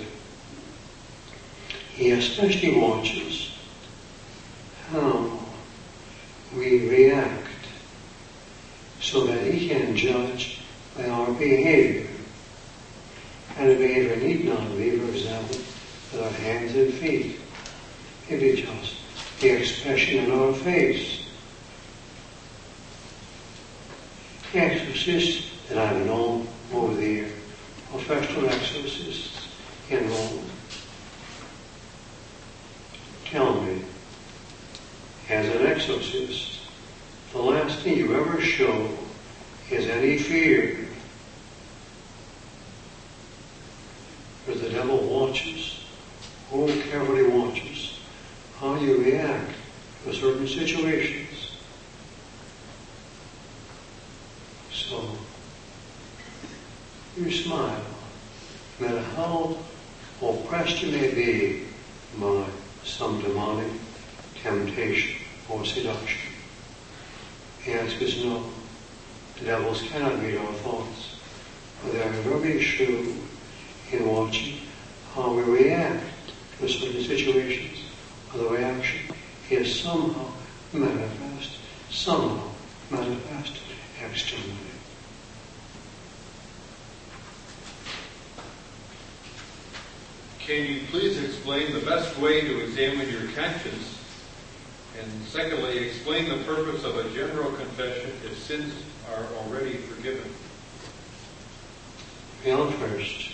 [SPEAKER 1] he especially watches how we react so that he can judge by our behavior. And the behavior need not be, for example, with our hands and feet. Maybe just the expression in our face. Exorcists that I've known over the years, professional exorcists in Rome, tell me, as an exorcist, the last thing you ever show is any fear. Because the devil watches, oh, carefully watches, how you react to certain situations. So, you smile, no matter how oppressed you may be by some demonic temptation or seduction. The answer is no. The devils cannot read our thoughts, but they are very shrewd in watching how we react to certain situations. Or the reaction is somehow manifest, somehow manifest externally.
[SPEAKER 2] Can you please explain the best way to examine your conscience? And secondly, explain the purpose of a general confession if sins are already forgiven.
[SPEAKER 1] Well, first,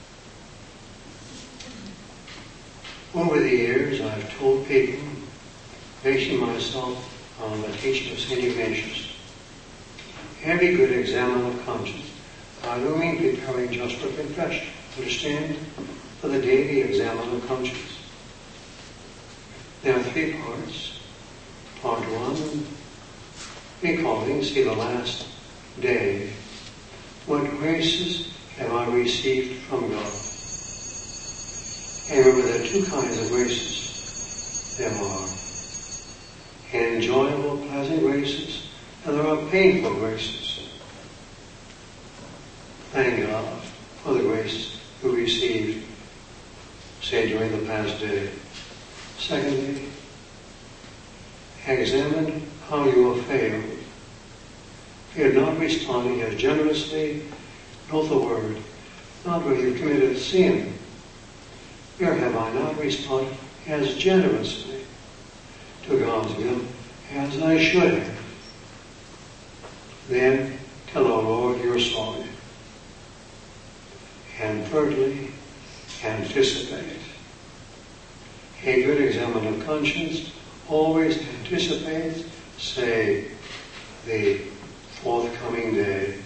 [SPEAKER 1] over the years I've told people, basing myself on the teaching of Saint Ignatius, every good examiner of conscience, I don't mean preparing just for confession. Understand? For the daily examiner of conscience. There are three parts. Part one, recalling, see the last day. What graces have I received from God? And remember, there are two kinds of graces. There are enjoyable, pleasant graces, and there are painful graces. Thank God for the grace you received, say, during the past day. Secondly, examine how you have failed. If you have not responded as generously, note the word, not where you've committed sin. Where have I not responded as generously to God's will as I should have? Then tell our Lord you're sorry. And thirdly, anticipate. A good examiner of conscience always anticipates, say, the forthcoming day.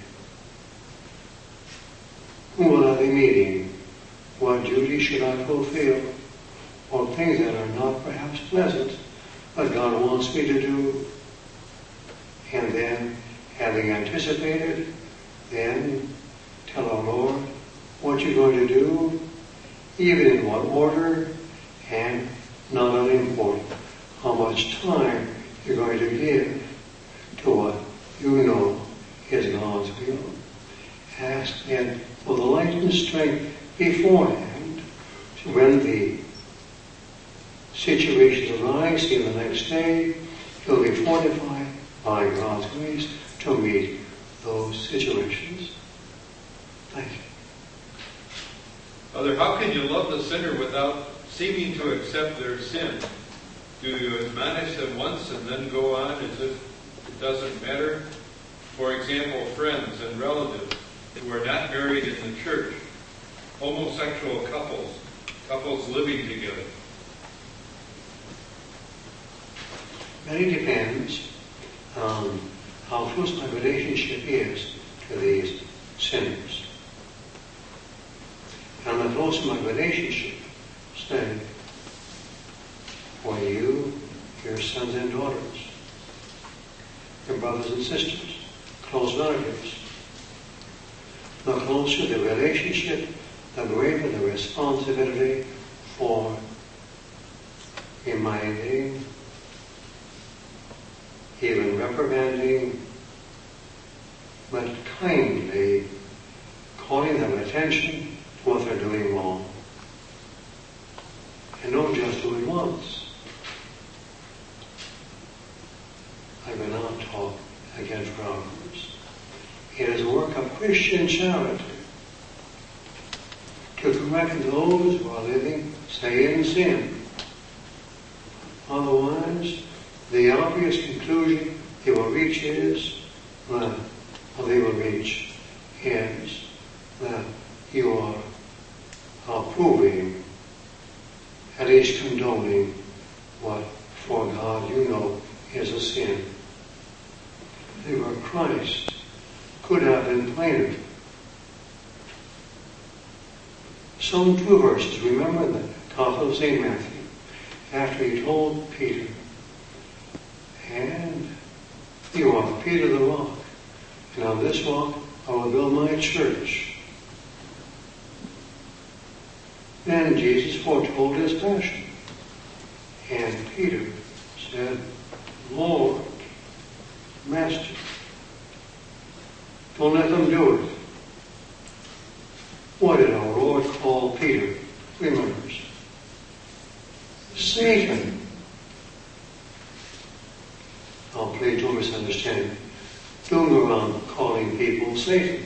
[SPEAKER 1] Who will I be meeting? What duty should I fulfill? Or things that are not perhaps pleasant, but God wants me to do. And then, having anticipated, then tell our Lord what you're going to do, even in what order, and not unimportant, how much time you're going to give to what you know is God's will. Ask then for the light and strength beforehand, so when the situations arise in the next day, you'll be fortified by God's grace to meet those situations. Thank you.
[SPEAKER 2] Father, how can you love the sinner without seeming to accept their sin? Do you admonish them once and then go on as if it doesn't matter? For example, friends and relatives who are not married in the church, homosexual couples, couples living together.
[SPEAKER 1] It depends on how close my relationship is to these sinners. And the closer my relationship, say, for you, your sons and daughters, your brothers and sisters, close relatives. The closer the relationship, the greater the responsibility for reminding, even reprimanding, but kindly calling their attention to what they're doing wrong. And don't just do it once. I will not talk again for hours. It is a work of Christian charity to correct those who are living, say, in sin, Otherwise, the obvious conclusion they will reach is that, or they will reach is that you are approving, at least condoning, what for God you know is a sin. They were Christ could have been plainer. Some two verses, remember the Gospel of Saint Matthew, after he told Peter, and you are Peter the rock, and on this rock I will build my church. Then Jesus foretold his passion. And Peter said, Lord, Master, don't let them do it. What did our Lord call Peter? Remembers. Satan. I'll plead to misunderstanding. Don't go around calling people Satan.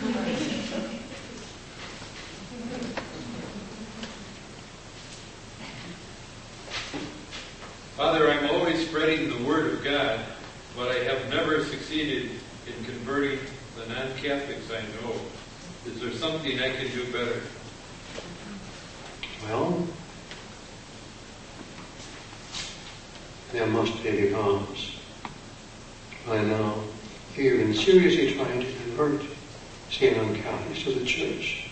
[SPEAKER 2] Father, I'm always spreading the word of God, but I have never succeeded in converting the non-Catholics I know. Is there something I can do better?
[SPEAKER 1] Well, there must be because by now you've been seriously trying to convert, say, non-Catholics to the Church.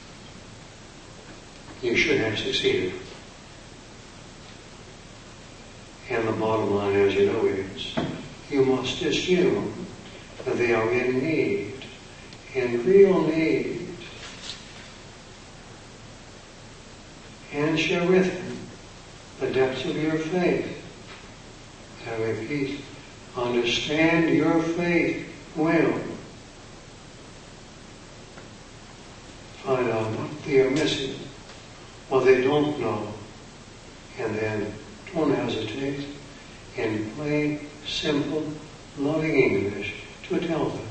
[SPEAKER 1] You should have succeeded. And the bottom line, as you know, is you must assume that they are in need, in real need, and share with them the depths of your faith. I repeat, understand your faith well. Find out what they are missing, what they don't know, and then don't hesitate in plain, simple, loving English to tell them.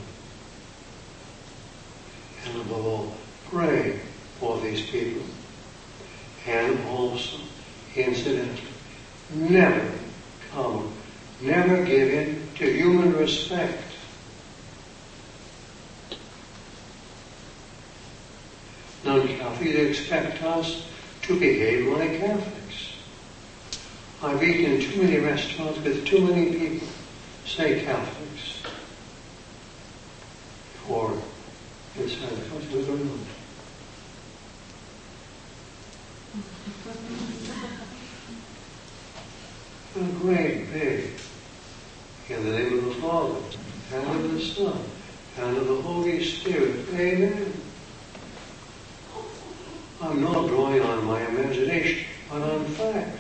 [SPEAKER 1] And above all, pray for these people. And also, incidentally, never come, never give in to human respect. Non-Catholics expect us to behave like Catholics. I've eaten in too many restaurants with too many people, say Catholics, or inside the country with them. A great big, in the name of the Father, and of the Son, and of the Holy Spirit. Amen. I'm not drawing on my imagination, but on fact.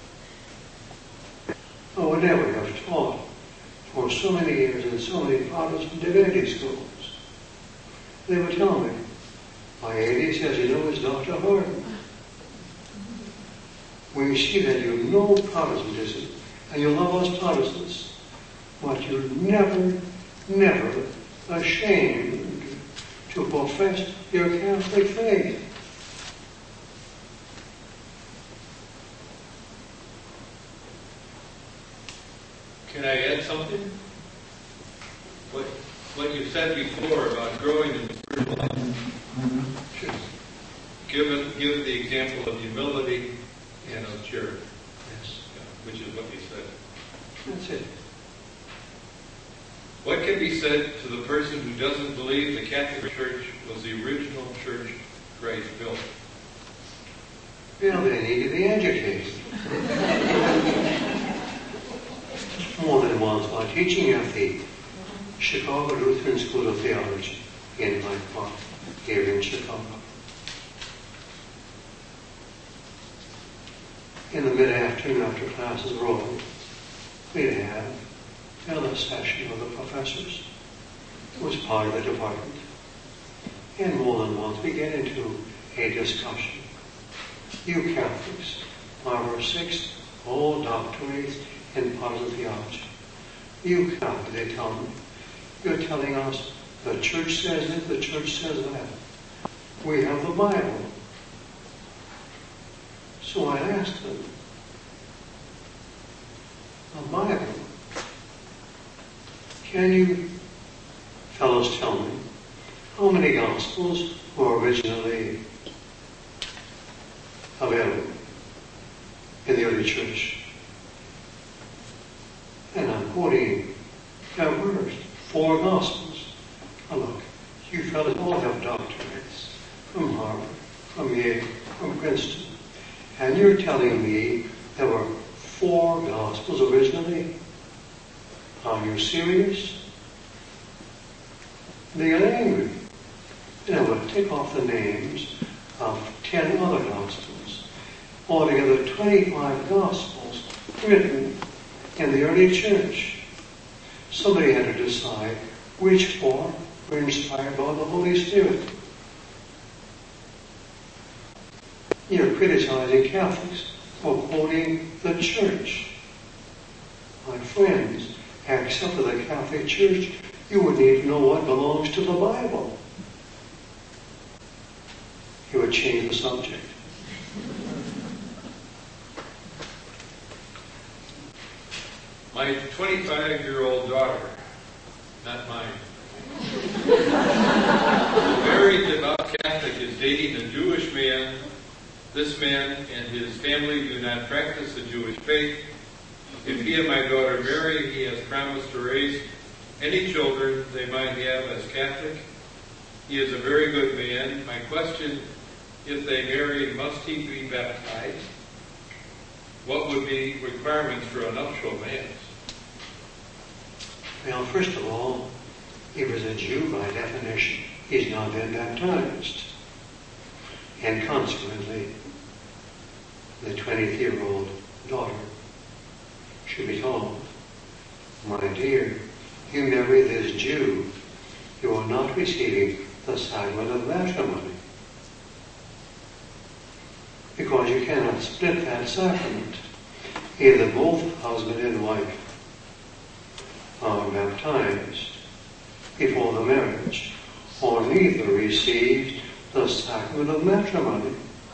[SPEAKER 1] I would never have taught for so many years in so many Protestant divinity schools. They would tell me, my atheist, as you know, is Doctor Harden. We see that you know Protestantism, and you love us Protestants, but you're never, never ashamed to profess your Catholic faith.
[SPEAKER 2] Can I add something? What, what you said before about growing in spiritual life. Sure. Give, it, give the example of humility and of charity.
[SPEAKER 1] Yes.
[SPEAKER 2] Yeah, which is what you said.
[SPEAKER 1] That's it.
[SPEAKER 2] What can be said to the person who doesn't believe the Catholic Church was the original church Christ built?
[SPEAKER 1] Well, they need to be educated. More than once while teaching at the Chicago Lutheran School of Theology in Hyde Park, here in Chicago. In the mid-afternoon after classes were over, we'd have a session of the professors. It was part of the department. And more than once we get into a discussion. You Catholics are our sixth old doctorates in positive theology. You Catholics, they tell me, you're telling us the church says this, the church says that. We have the Bible. So I asked them, Bible. Can you fellows tell me how many Gospels were originally available in the early church? And I'm quoting that word, four Gospels. Now look, you fellows all have doctorates from Harvard, from Yale, from Princeton. And you're telling me there were four Gospels originally? Are you serious? They got angry. And I would take off the names of ten other Gospels. Altogether twenty-five Gospels written in the early church. Somebody had to decide which four were inspired by the Holy Spirit. You're criticizing Catholics for quoting the church. My friends, except for the Catholic Church, you wouldn't even know what belongs to the Bible. You would change the subject.
[SPEAKER 2] My twenty-five-year-old daughter, not mine, a very devout Catholic, is dating a Jewish man. This man and his family do not practice the Jewish faith. If he and my daughter marry, he has promised to raise any children they might have as Catholic. He is a very good man. My question, if they marry, must he be baptized? What would be requirements for a nuptial mass?
[SPEAKER 1] Well, first of all, he was a Jew by definition. He's not been baptized. And consequently, the twentieth-year-old daughter should be told, my dear, you marry this Jew, you are not receiving the sacrament of matrimony. Because you cannot split that sacrament. Either both husband and wife are baptized before the marriage, or neither receives the sacrament of matrimony.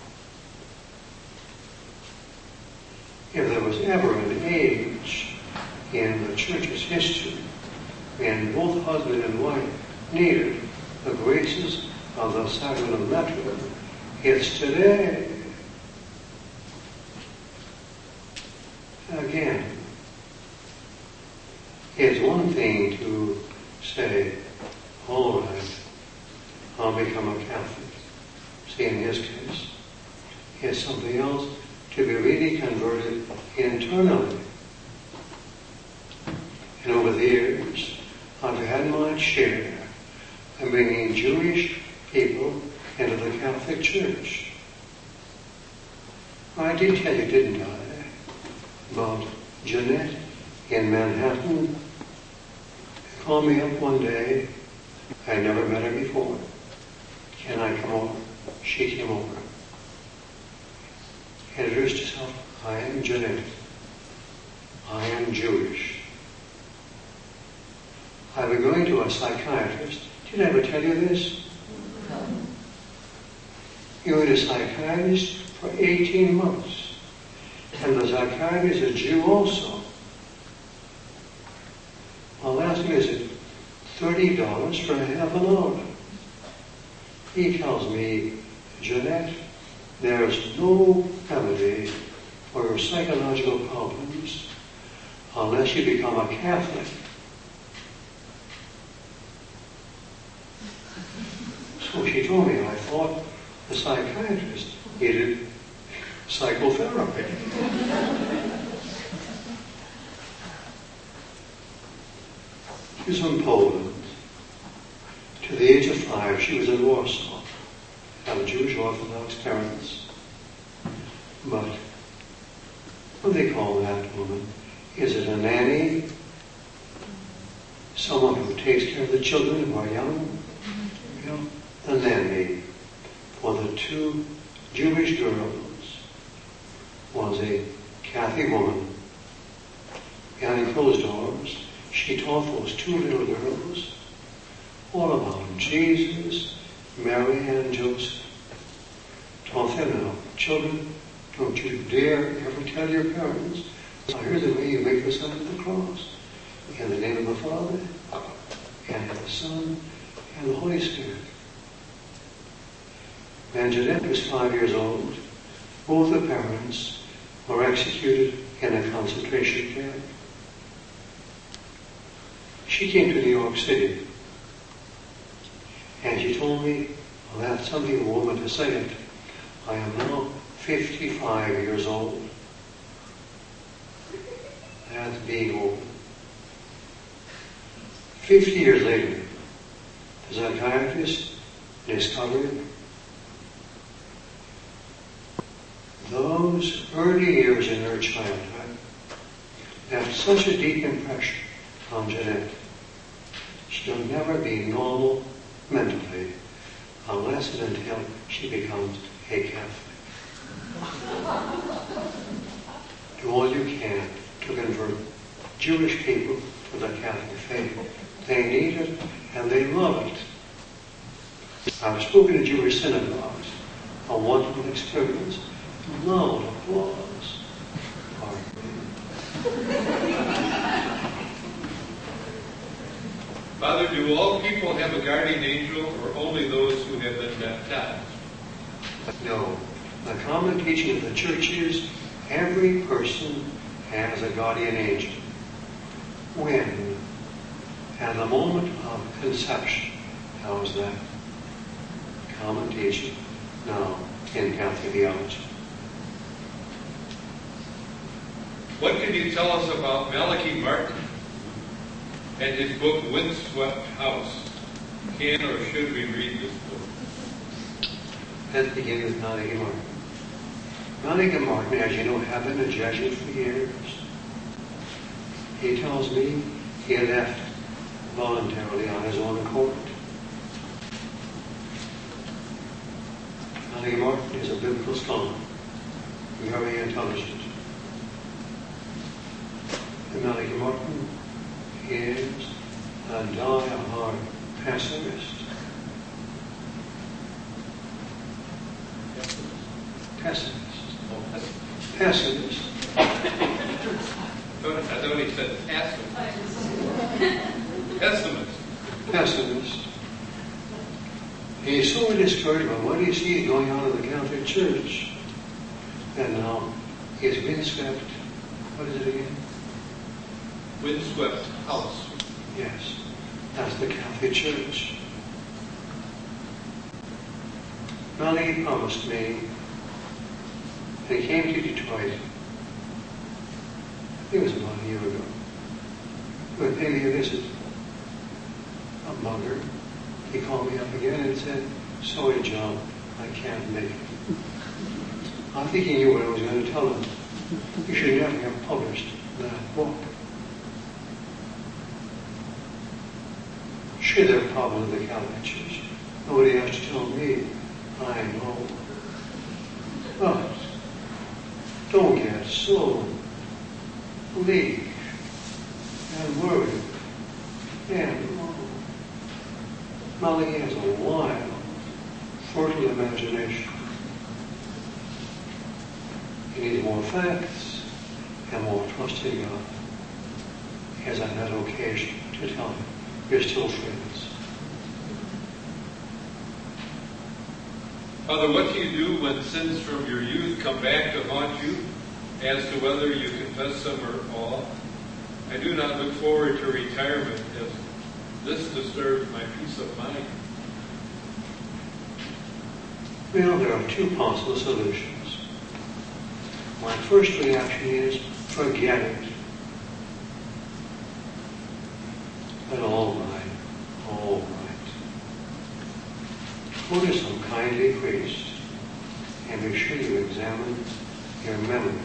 [SPEAKER 1] If there was ever an age in the church's history when both husband and wife needed the graces of the sacrament of matrimony, it's today. Again, it's one thing to say, all right, I'll become a Catholic. See, in his case, it's something else to be really converted internally. And over the years, I've had my share of bringing Jewish people into the Catholic Church. I did tell you, didn't I, about Jeanette in Manhattan? She called me up one day. I never met her before. Can I come over? She came over. Introduced herself. I am Jeanette. I am Jewish. I've been going to a psychiatrist. Did I ever tell you this? You were a psychiatrist for eighteen months. And the psychiatrist is a Jew also. Well, last visit, thirty dollars for half an hour. He tells me, Jeanette, there's no remedy for your psychological problems unless you become a Catholic. So she told me, I thought the psychiatrist needed psychotherapy. She was from Poland. To the age of five, she was in Warsaw. Had Jewish Orthodox parents. But what do they call that woman? Is it a nanny? Someone who takes care of the children who are young? You know, the nanny for the two Jewish girls was a Catholic woman. Behind closed doors, she taught those two little girls all about Jesus, Mary, and Joseph. Taught them now, children, don't you dare ever tell your parents I heard the way you make the sign of the cross. In the name of the Father, and of the Son, and the Holy Spirit. When Jeanette was five years old, both her parents were executed in a concentration camp. She came to New York City, and she told me, well, that's something a woman to say it. I am now fifty-five years old. That's being old. Fifty years later, the psychiatrist discovered those early years in her childhood left such a deep impression on Jeanette. She'll never be normal mentally unless and until she becomes a Catholic. Do all you can to convert Jewish people to the Catholic faith. They need it and they love it. I've spoken to Jewish synagogues. A wonderful experience. Loud applause.
[SPEAKER 2] Father, do all people have a guardian angel or only those who have been baptized?
[SPEAKER 1] No. The common teaching of the church is every person has a guardian angel. When? At the moment of conception. How is that? Common teaching. No. In Catholic theology.
[SPEAKER 2] What can you tell us about Malachi Martin and his book, Windswept House? Can or should we read this book?
[SPEAKER 1] Let's begin with Malachi Martin. Malachi Martin, as you know, had been a Jesuit for years. He tells me he left voluntarily on his own accord. Malachi Martin is a biblical scholar, very intelligent. And Malachi Martin is a die-hard pessimist. Pessimist. Pessimist.
[SPEAKER 2] I thought he said pessimist. Pessimist.
[SPEAKER 1] Pessimist. He's so discouraged by what he sees going on in the Catholic Church. And now he's windswept. What is it again?
[SPEAKER 2] Windswept house.
[SPEAKER 1] Yes, that's the Catholic Church. Melanie promised me, and he came to Detroit, I think it was about a year ago, he would pay me a visit. A mugger. He called me up again and said, sorry, John, I can't make it. I think he knew what I was going to tell him. You should never have published that book. Sure, there are problems with the Catholic Church. Nobody has to tell me. I know. But don't get so bleak and worried and wrong. Malachi has a wild, fertile imagination. He needs more facts and more trust in God. As I had occasion to tell him, we're still friends.
[SPEAKER 2] Father, what do you do when sins from your youth come back to haunt you as to whether you confess them or all? I do not look forward to retirement as this disturbs my peace of mind.
[SPEAKER 1] Well, there are two possible solutions. My first reaction is, forget it. But all right, all right. Go to some kindly priest and be sure you examine your memory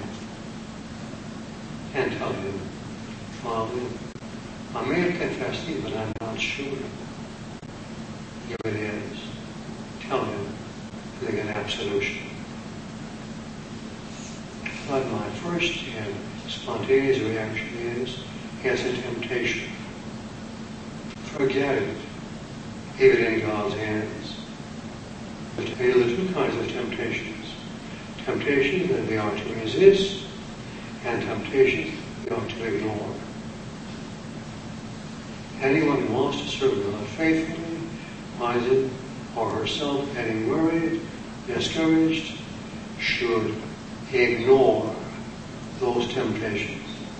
[SPEAKER 1] and tell him, Father, I may have confessed it, but I'm not sure. Here it is. Tell him they get absolution. But my first and spontaneous reaction is, it's a temptation. Forget it. Leave it in God's hands. But there are two kinds of temptations. Temptations that we are to resist, and temptations we ought to ignore. Anyone who wants to serve God faithfully finds him or herself getting worried, discouraged, should ignore those temptations.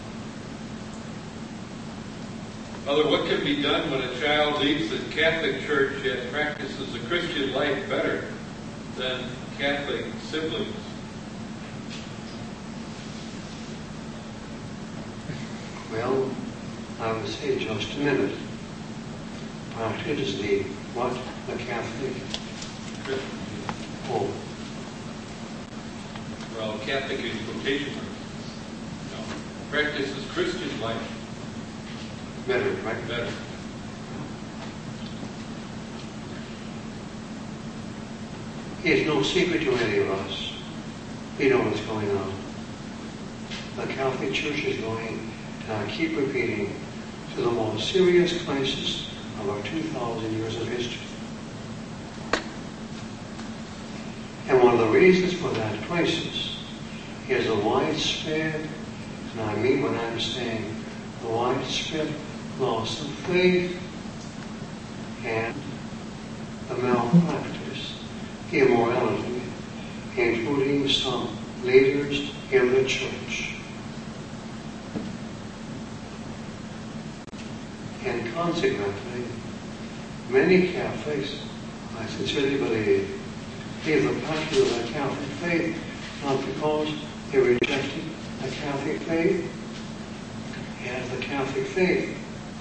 [SPEAKER 2] Father, what can be done when a child leaves the Catholic Church and practices a Christian life better than Catholic siblings?
[SPEAKER 1] Well, I would say just a minute. Practice the what? The Catholic?
[SPEAKER 2] Christian.
[SPEAKER 1] Oh.
[SPEAKER 2] Well, Catholic is quotation marks. No. Practices Christian life
[SPEAKER 1] Better, right?
[SPEAKER 2] better.
[SPEAKER 1] It's no secret to any of us. We know what's going on. The Catholic Church is going to uh, keep repeating to the most serious crisis of our two thousand years of history. And one of the reasons for that crisis is a widespread, and I mean what I'm saying, the widespread loss of faith and the malpractice, immorality, including some leaders in the church. And consequently, many Catholics, I sincerely believe, leave the practice of the Catholic faith not because they rejected the Catholic faith as the Catholic faith.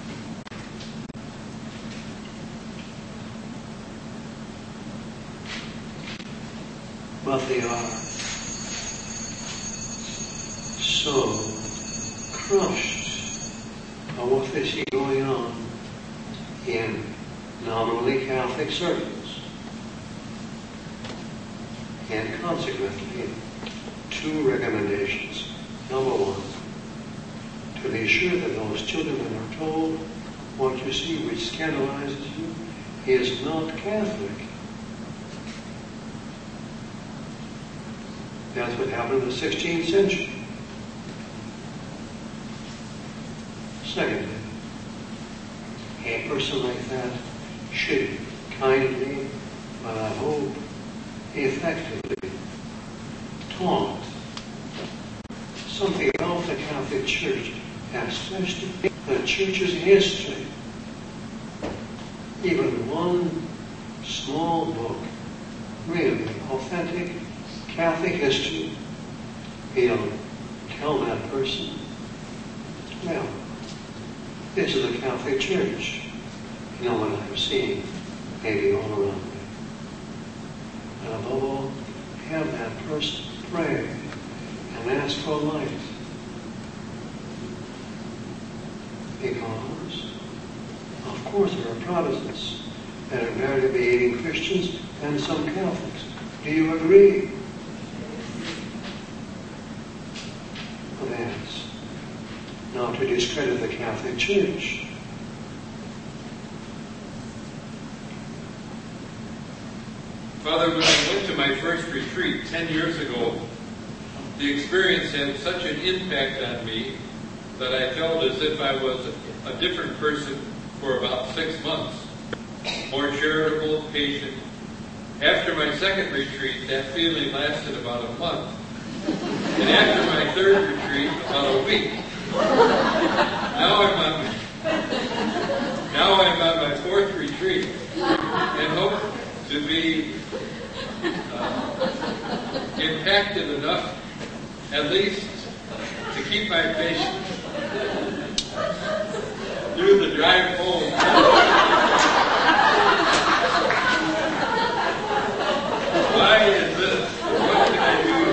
[SPEAKER 1] But they are so crushed by what they see going on in nominally Catholic circles. And consequently, two recommendations. Number one, to be sure that those children that are told what you see which scandalizes you is not Catholic. That's what happened in the sixteenth century. Secondly, a person like that should kindly, but I hope effectively, taught something about the Catholic Church, especially the Church's history. Even one small book, really authentic Catholic history, he'll tell that person, well, this is the Catholic Church. You know what I'm seeing, maybe all around me. And above all, have that person pray and ask for light. Because, of course, there are Protestants that are better to be eating Christians than some Catholics. Do you agree? Well, that's not to discredit the Catholic Church.
[SPEAKER 2] Father, when I went to my first retreat ten years ago, the experience had such an impact on me that I felt as if I was a different person for about six months. More charitable, patient. After my second retreat, that feeling lasted about a month. And after my third retreat, about a week. Now I'm on, now I'm on my fourth retreat and hope to be uh, impacted enough, at least, to keep my patience through the drive home. Why is this? What can I do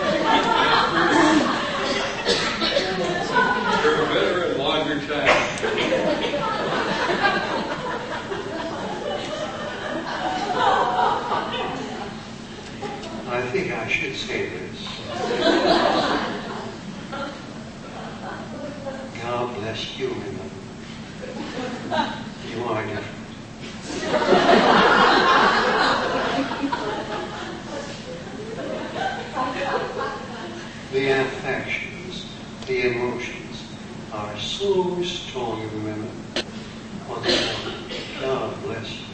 [SPEAKER 2] to keep my spirit for a better and longer time?
[SPEAKER 1] I think I should say this. God bless you, women. You are different. The affections, the emotions are so strong in women. God bless you.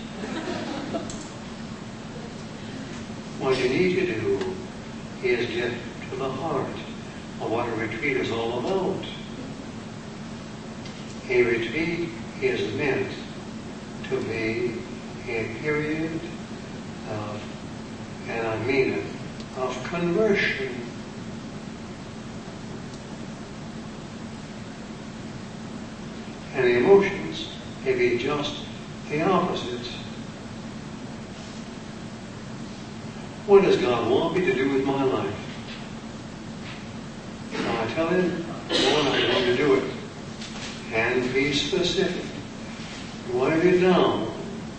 [SPEAKER 1] What you need to do is get to the heart of what a retreat is all about. A retreat is meant to be a period of, and I mean it, of conversion. And the emotions may be just the opposite. What does God want me to do with my life? When I tell Him, Lord, I want to do it. And be specific. Write it down.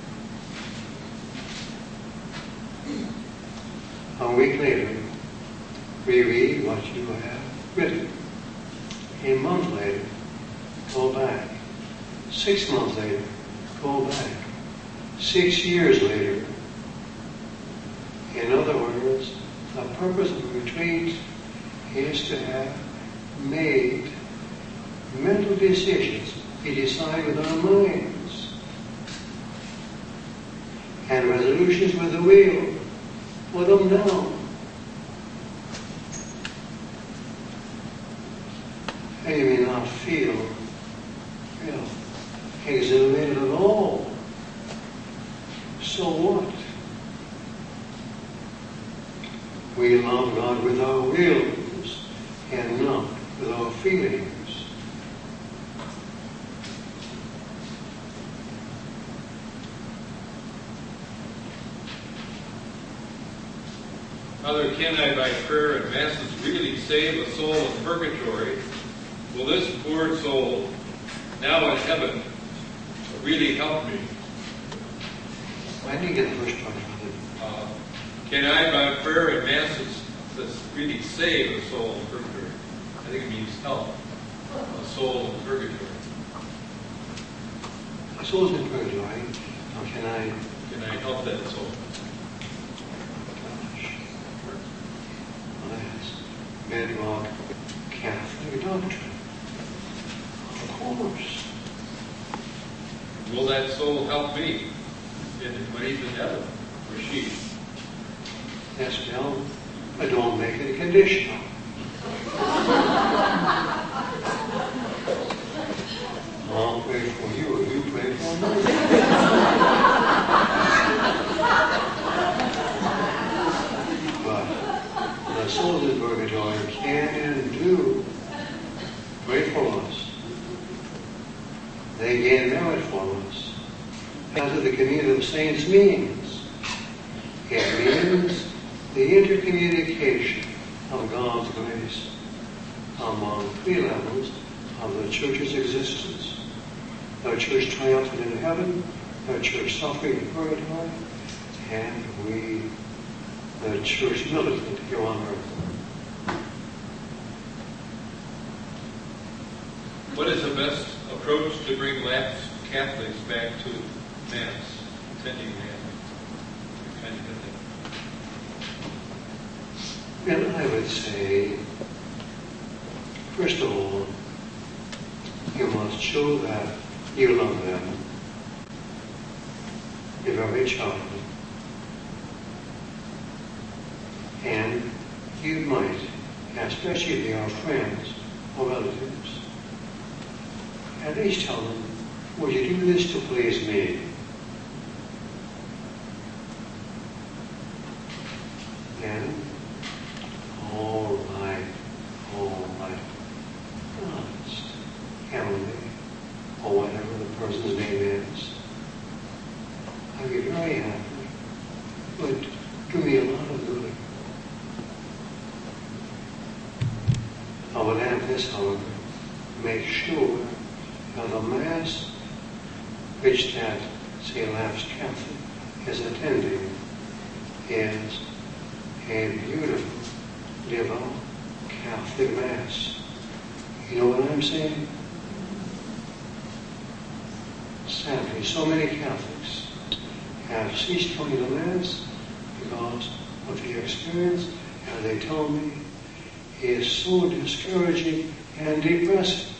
[SPEAKER 1] A week later, reread what you have written. A month later, go back. Six months later, go back. Six years later. In other words, the purpose of the retreat is to have made mental decisions. We decide with our minds. And resolutions with the will. Put them down. And you may not feel, you know, exhilarated at all. So what? We love God with our wills and not with our feelings.
[SPEAKER 2] Father, can I, by prayer and masses, really save a soul in purgatory? Will this poor soul, now in heaven, really help me?
[SPEAKER 1] I didn't get the first part.
[SPEAKER 2] Uh, can I, by prayer and masses, really save a soul in purgatory? I think it means help a soul in purgatory.
[SPEAKER 1] A soul's in purgatory. How can I?
[SPEAKER 2] Can I help that soul?
[SPEAKER 1] Bedrock Catholic doctrine. Of course.
[SPEAKER 2] Will that soul help me in, when he's in heaven, or she?
[SPEAKER 1] Yes, well, but don't make it conditional. I'll pray for you, and you pray for me. The souls in purgatory can and do pray for us. They gain merit for us. That's what the community of saints means. It means the intercommunication of God's grace among three levels of the church's existence. The church triumphant in heaven, the church suffering in purgatory, and we, the church militant here on earth.
[SPEAKER 2] What is the best approach to bring lapsed Catholics back to Mass, attending Mass? Kind of thing.
[SPEAKER 1] And I would say, first of all, you must show that you love them. You're very charming. And you might, especially if they are friends or relatives, at least tell them, would you do this to please me? And, all right, all right, honest, Emily, or whatever the person's name is, I'd be very happy. Would do me a lot of good. I would add this, however, make sure that the Mass which that, say, lapsed Catholic is attending is a beautiful, devout Catholic Mass. You know what I'm saying? Sadly, so many Catholics have ceased going to Mass because of the experience, and they tell me is so discouraging and depressing.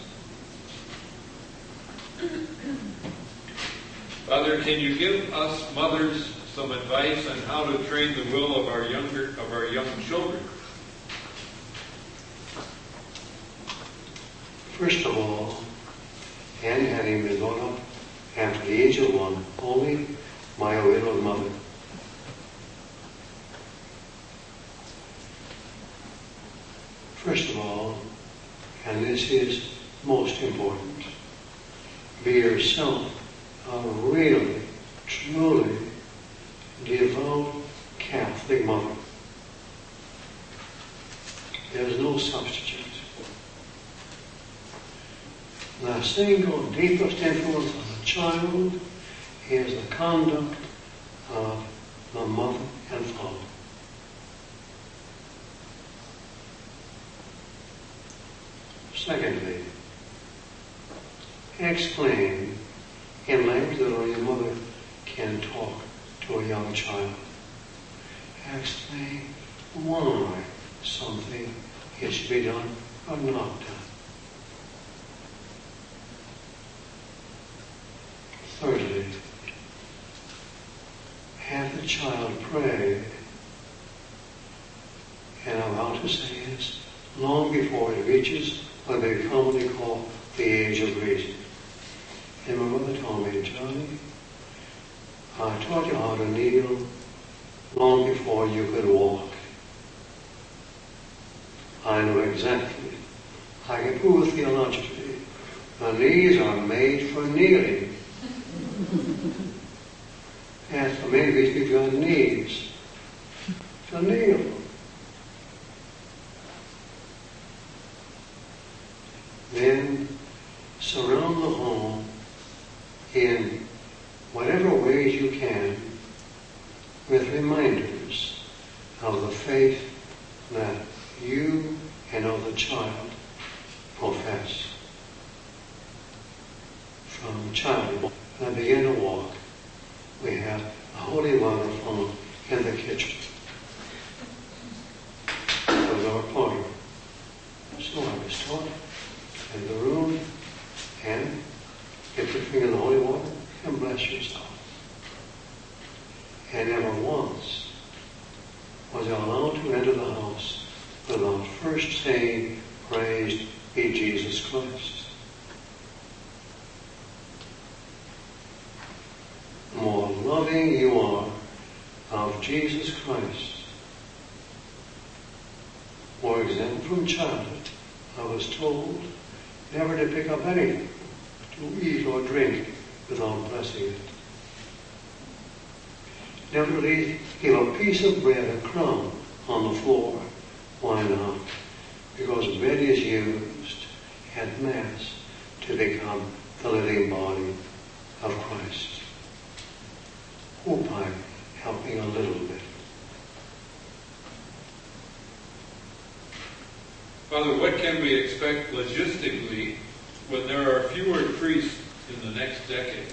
[SPEAKER 2] Father, can you give us mothers some advice on how to train the will of our younger of our young children?
[SPEAKER 1] First of all, and having been brought up after the age of one, only by a widowed mother. First of all, and this is most important, be yourself a really, truly devout Catholic mother. There's no substitute. The single deepest influence on a child is the conduct of the mother and father. Secondly, explain in language that only a mother can talk to a young child. Explain why something is to be done or not done. Thirdly, have the child pray, and I'm about to say this, long before it reaches what they commonly call the age of reason. And my mother told me, Johnny, I taught you how to kneel long before you could walk. I know exactly. I can prove it theologically. The knees are made for kneeling. And for many reasons, you've got knees to kneel. Then surround the home in whatever ways you can with reminders of the faith that you and of the child profess. From childhood, when I began to walk, we had a holy water fountain in the kitchen. It was our parlor. So I was taught in the room, and get your finger in the holy water and bless yourself. And never once was I allowed to enter the house without first saying, "Praised be Jesus Christ." The more loving you are of Jesus Christ, for example, from childhood, I was told never to pick up anything to eat or drink without blessing it. Never to leave a piece of bread, a crumb, on the floor. Why not? Because bread is used at Mass to become the living body of Christ. Hope I'm helping a little bit.
[SPEAKER 2] Father, what can we expect logistically when there are fewer priests in the next decade?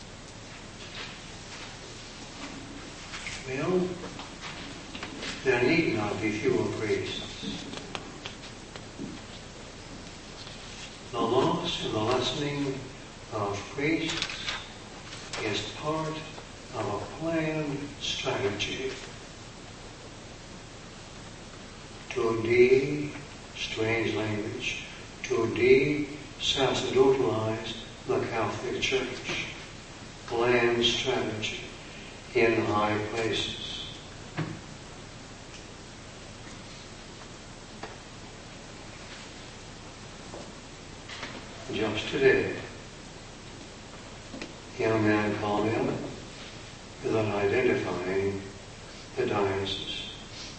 [SPEAKER 1] Well, there need not be fewer priests. The loss and the lessening of priests is part of a planned strategy to de, strange language, to de-sacerdotalize the Catholic Church. Planned strategy in high places. Just today, a young man called me up without identifying the diocese.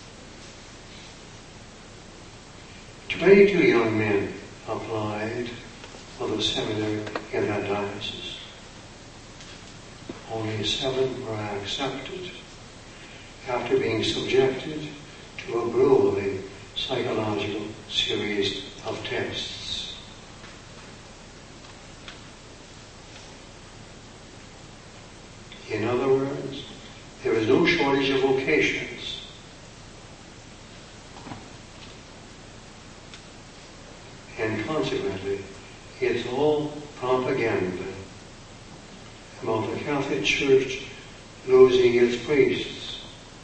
[SPEAKER 1] Twenty-two young men applied for the seminary in that diocese. Only seven were accepted after being subjected to a grueling psychological series of tests. In other words, there is no shortage of vocations. and consequently, it's all propaganda about the Catholic Church losing its priests.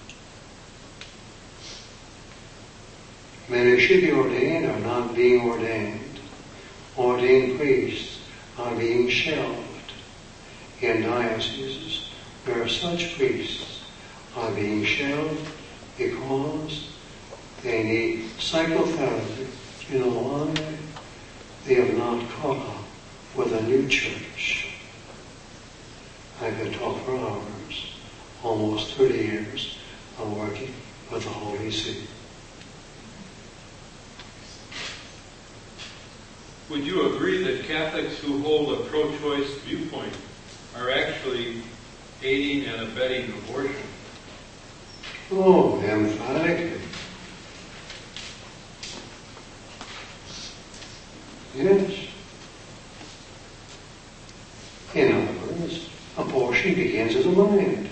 [SPEAKER 1] Many should be ordained are not being ordained. Ordained priests are being shelved in dioceses where such priests are being shelved because they need psychotherapy. You know why? They have not caught up with a new church. I could talk for hours, almost thirty years of working with the Holy See.
[SPEAKER 2] Would you agree that Catholics who hold a pro-choice viewpoint are actually aiding and abetting abortion?
[SPEAKER 1] Oh, emphatically. Yes. In other words, abortion begins in the mind.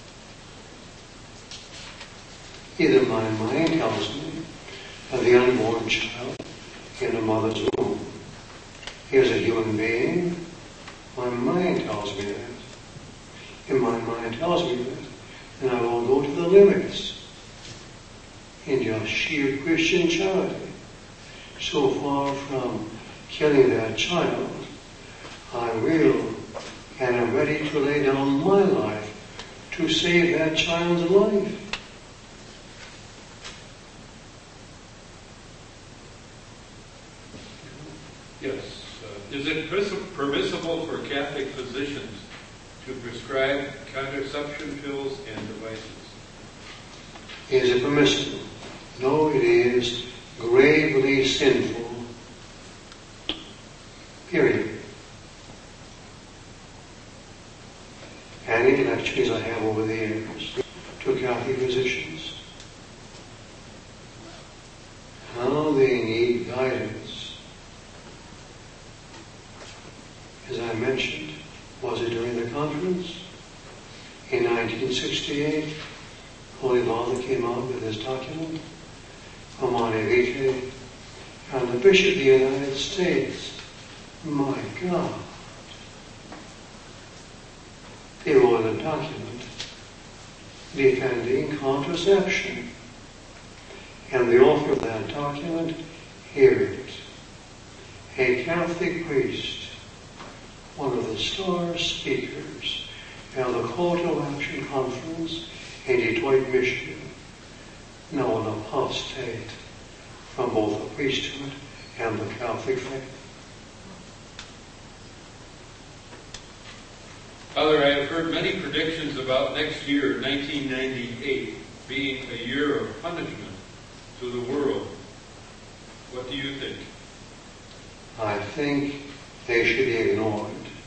[SPEAKER 1] Either my mind tells me that the unborn child in a mother's womb is a human being. My mind tells me that. If my mind tells me that, then I will go to the limits in just sheer Christian charity. So far from killing that child, I will and am ready to lay down my life to save that child's life.
[SPEAKER 2] Yes. Uh, is it permissible for Catholic physicians to prescribe contraception pills and devices?
[SPEAKER 1] Is it permissible? No, it is gravely sinful. Period. Any lectures I have over the years to Catholic physicians, how they need guidance. As I mentioned, was it during the conference? In nineteen sixty-eight, Holy Father came out with his document, Humanae Vitae, and the Bishop of the United States, my God, they wrote a document defending contraception. And the author of that document, here it is, a Catholic priest, one of the star speakers at the Call to Action Conference in Detroit, Michigan, now an apostate from both the priesthood and the Catholic faith.
[SPEAKER 2] Father, I have heard many predictions about next year, nineteen ninety-eight, being a year of punishment to the world. What do you think?
[SPEAKER 1] I think they should be ignored.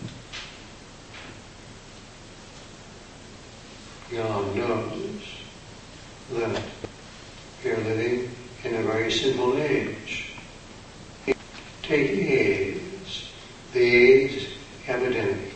[SPEAKER 1] God knows that we're living in a very simple age. Take AIDS, the AIDS epidemic.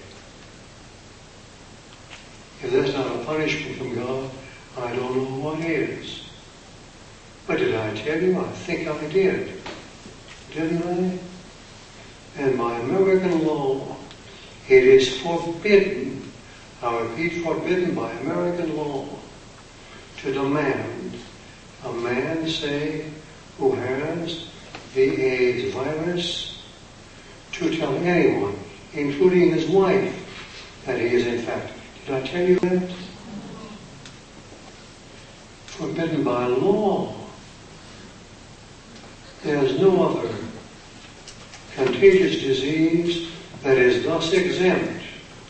[SPEAKER 1] If that's not a punishment from God, I don't know what is. But did I tell you? I think I did. Didn't I? And by American law, it is forbidden, I repeat, forbidden by American law to demand a man, say, who has the AIDS virus, to tell anyone, including his wife, that he is infected. Did I tell you that? Forbidden by law. There is no other contagious disease that is thus exempt.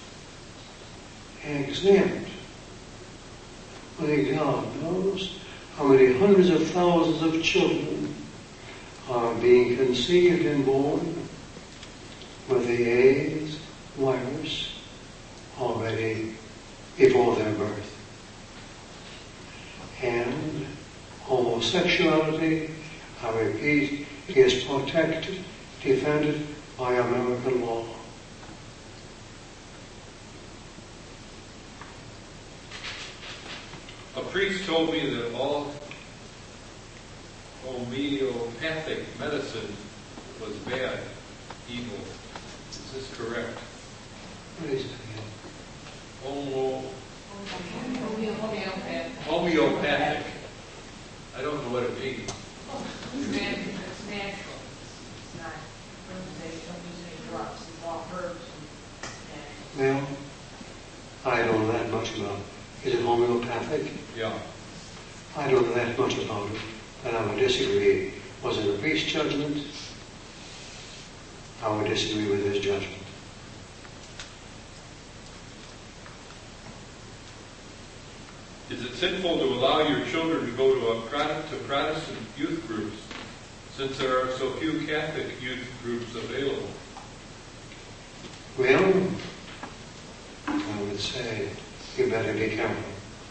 [SPEAKER 1] Exempt. Only God knows how many hundreds of thousands of children are being conceived and born with the AIDS virus already before their birth. And homosexuality, I repeat, is protected, defended by American law.
[SPEAKER 2] A priest told me that all homeopathic medicine was bad, evil. Is this correct?
[SPEAKER 1] What is it?
[SPEAKER 2] Homo,
[SPEAKER 3] Homeopathic.
[SPEAKER 2] homeopathic. I don't know what it means.
[SPEAKER 3] It's natural. It's natural. It's not, they don't use any drugs. It's all herbs and
[SPEAKER 1] Well, I don't know that much about it. Is it homeopathic?
[SPEAKER 2] Yeah.
[SPEAKER 1] I don't know that much about it, but I would disagree. Was it a priest's judgment? I would disagree with his judgment.
[SPEAKER 2] Is it sinful to allow your children to go to a Protestant, to Protestant youth groups, since there are so few Catholic youth groups available?
[SPEAKER 1] Well, I would say you better be careful.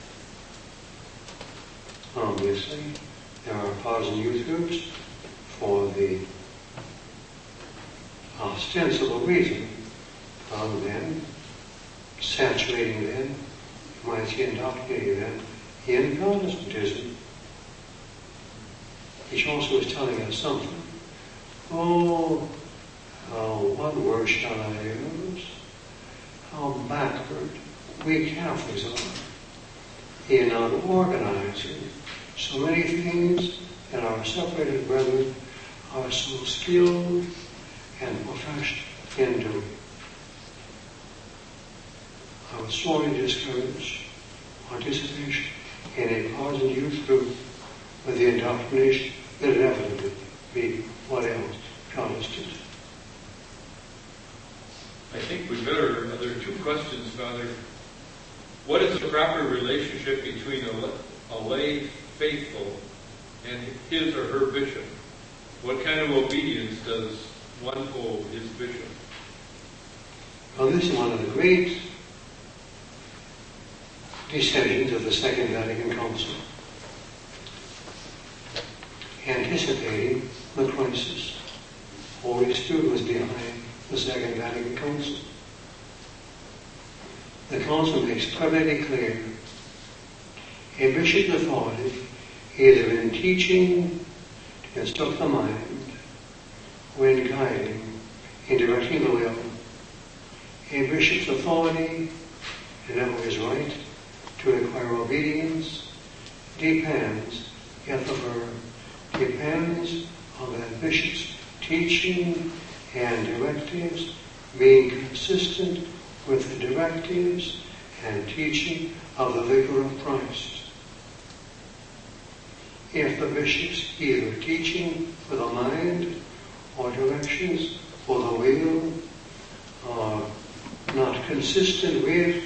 [SPEAKER 1] Obviously, there are Protestant youth groups for the ostensible reason of them saturating them, you might say indoctrinating them in Protestantism, which also is telling us something. Oh, oh, what word shall I use? How backward we Catholics are in not organizing so many things that our separated brethren are so skilled and professional in doing. I would strongly discourage participation in a Protestant youth group with the indoctrination that inevitably be what else? Protestant.
[SPEAKER 2] I think we better, there are two questions, Father. What is the proper relationship between a, a lay faithful and his or her bishop? What kind of obedience does one owe his bishop?
[SPEAKER 1] Well, this is one of the great decisions of the Second Vatican Council, anticipating the crisis. Holy Spirit was behind the Second Vatican Council. The Council makes perfectly clear a bishop's authority either in teaching to instruct the mind or in guiding, in directing the will. A bishop's authority, and that is right, to require obedience, depends, get the verb, depends on that bishop's teaching and directives being consistent with the directives and teaching of the vicar of Christ. If the bishop's either teaching for the mind or directions for the will are not consistent with,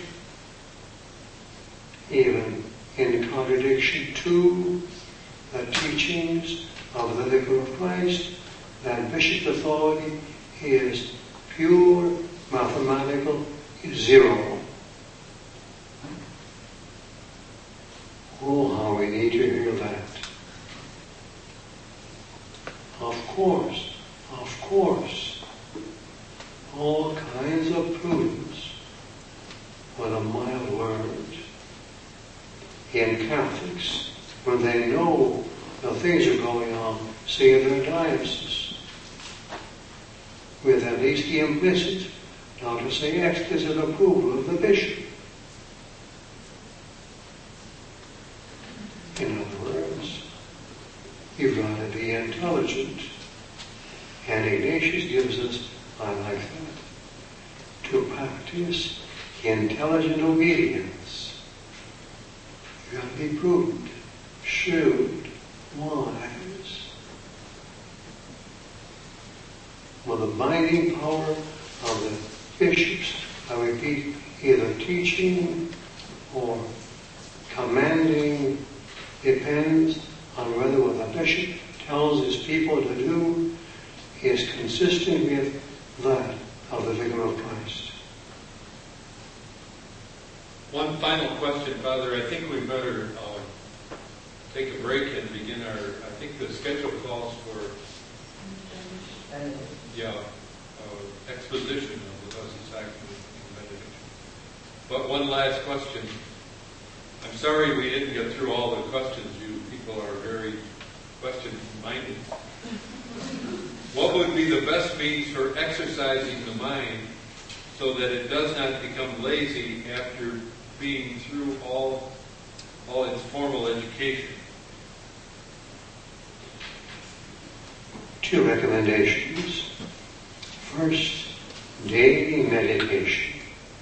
[SPEAKER 1] even in contradiction to, the teachings of the vicar of Christ, that bishop's authority is pure mathematical zero. Oh, how we need to hear that. Of course, of course, all kinds of prudence with a mild word in Catholics when they know the things are going on, say in their diocese, with at least the implicit, not to say explicit approval of the bishop. In other words, you've got to be intelligent. And Ignatius gives us, I like that, to practice intelligent obedience. You've got to be prudent, shrewd, wise. Well, the binding power of the bishops, I repeat, either teaching or commanding, depends on whether what the bishop tells his people to do is consistent with that of the vicar of Christ.
[SPEAKER 2] One final question, Father. I think we better uh, take a break and begin our, I think the schedule calls for, yeah, uh, exposition of the Blessed Sacrament and benediction. But one last question. I'm sorry we didn't get through all the questions. You people are very question-minded. What would be be the best means for exercising the mind so that it does not become lazy after being through all, all its formal education.
[SPEAKER 1] Two recommendations. First, daily meditation.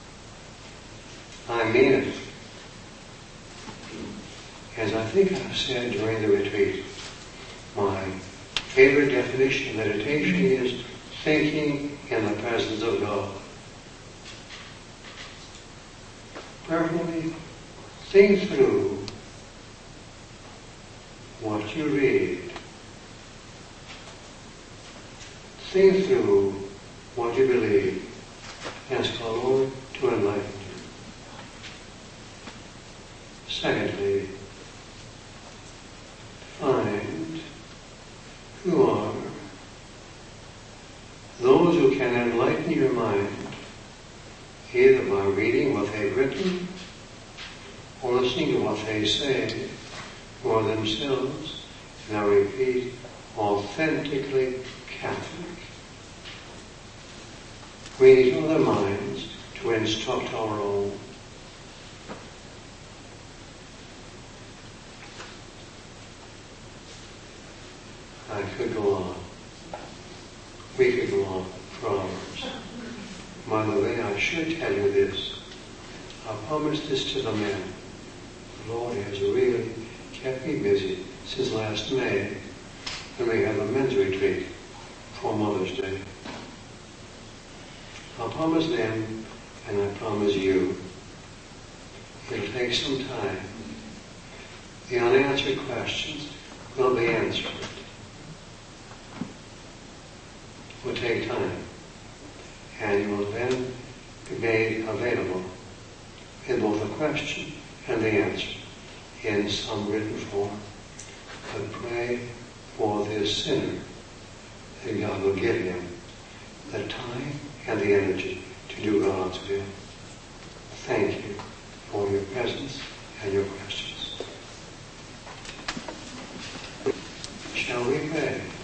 [SPEAKER 1] I mean it. As I think I've said during the retreat, my favorite definition of meditation is thinking in the presence of God. Prayerfully think through what you read. Think through what you believe. Ask our Lord to enlighten you. Secondly, find who are those who can enlighten your mind, either by reading what they've written or listening to what they say, or themselves, and I repeat, authentically Catholic. We need other minds to instruct our own. I could go on. We could go on for hours. By the way, I should tell you this. I promised this to the men. The Lord has really kept me busy since last May when we had a men's retreat for Mother's Day. I promise them, and I promise you, it'll take some time. The unanswered questions will be answered. It will take time. And you will then be made available in both the question and the answer in some written form. But pray for this sinner that God will give him the time and the energy to do God's will. Thank you for your presence and your questions. Shall we pray?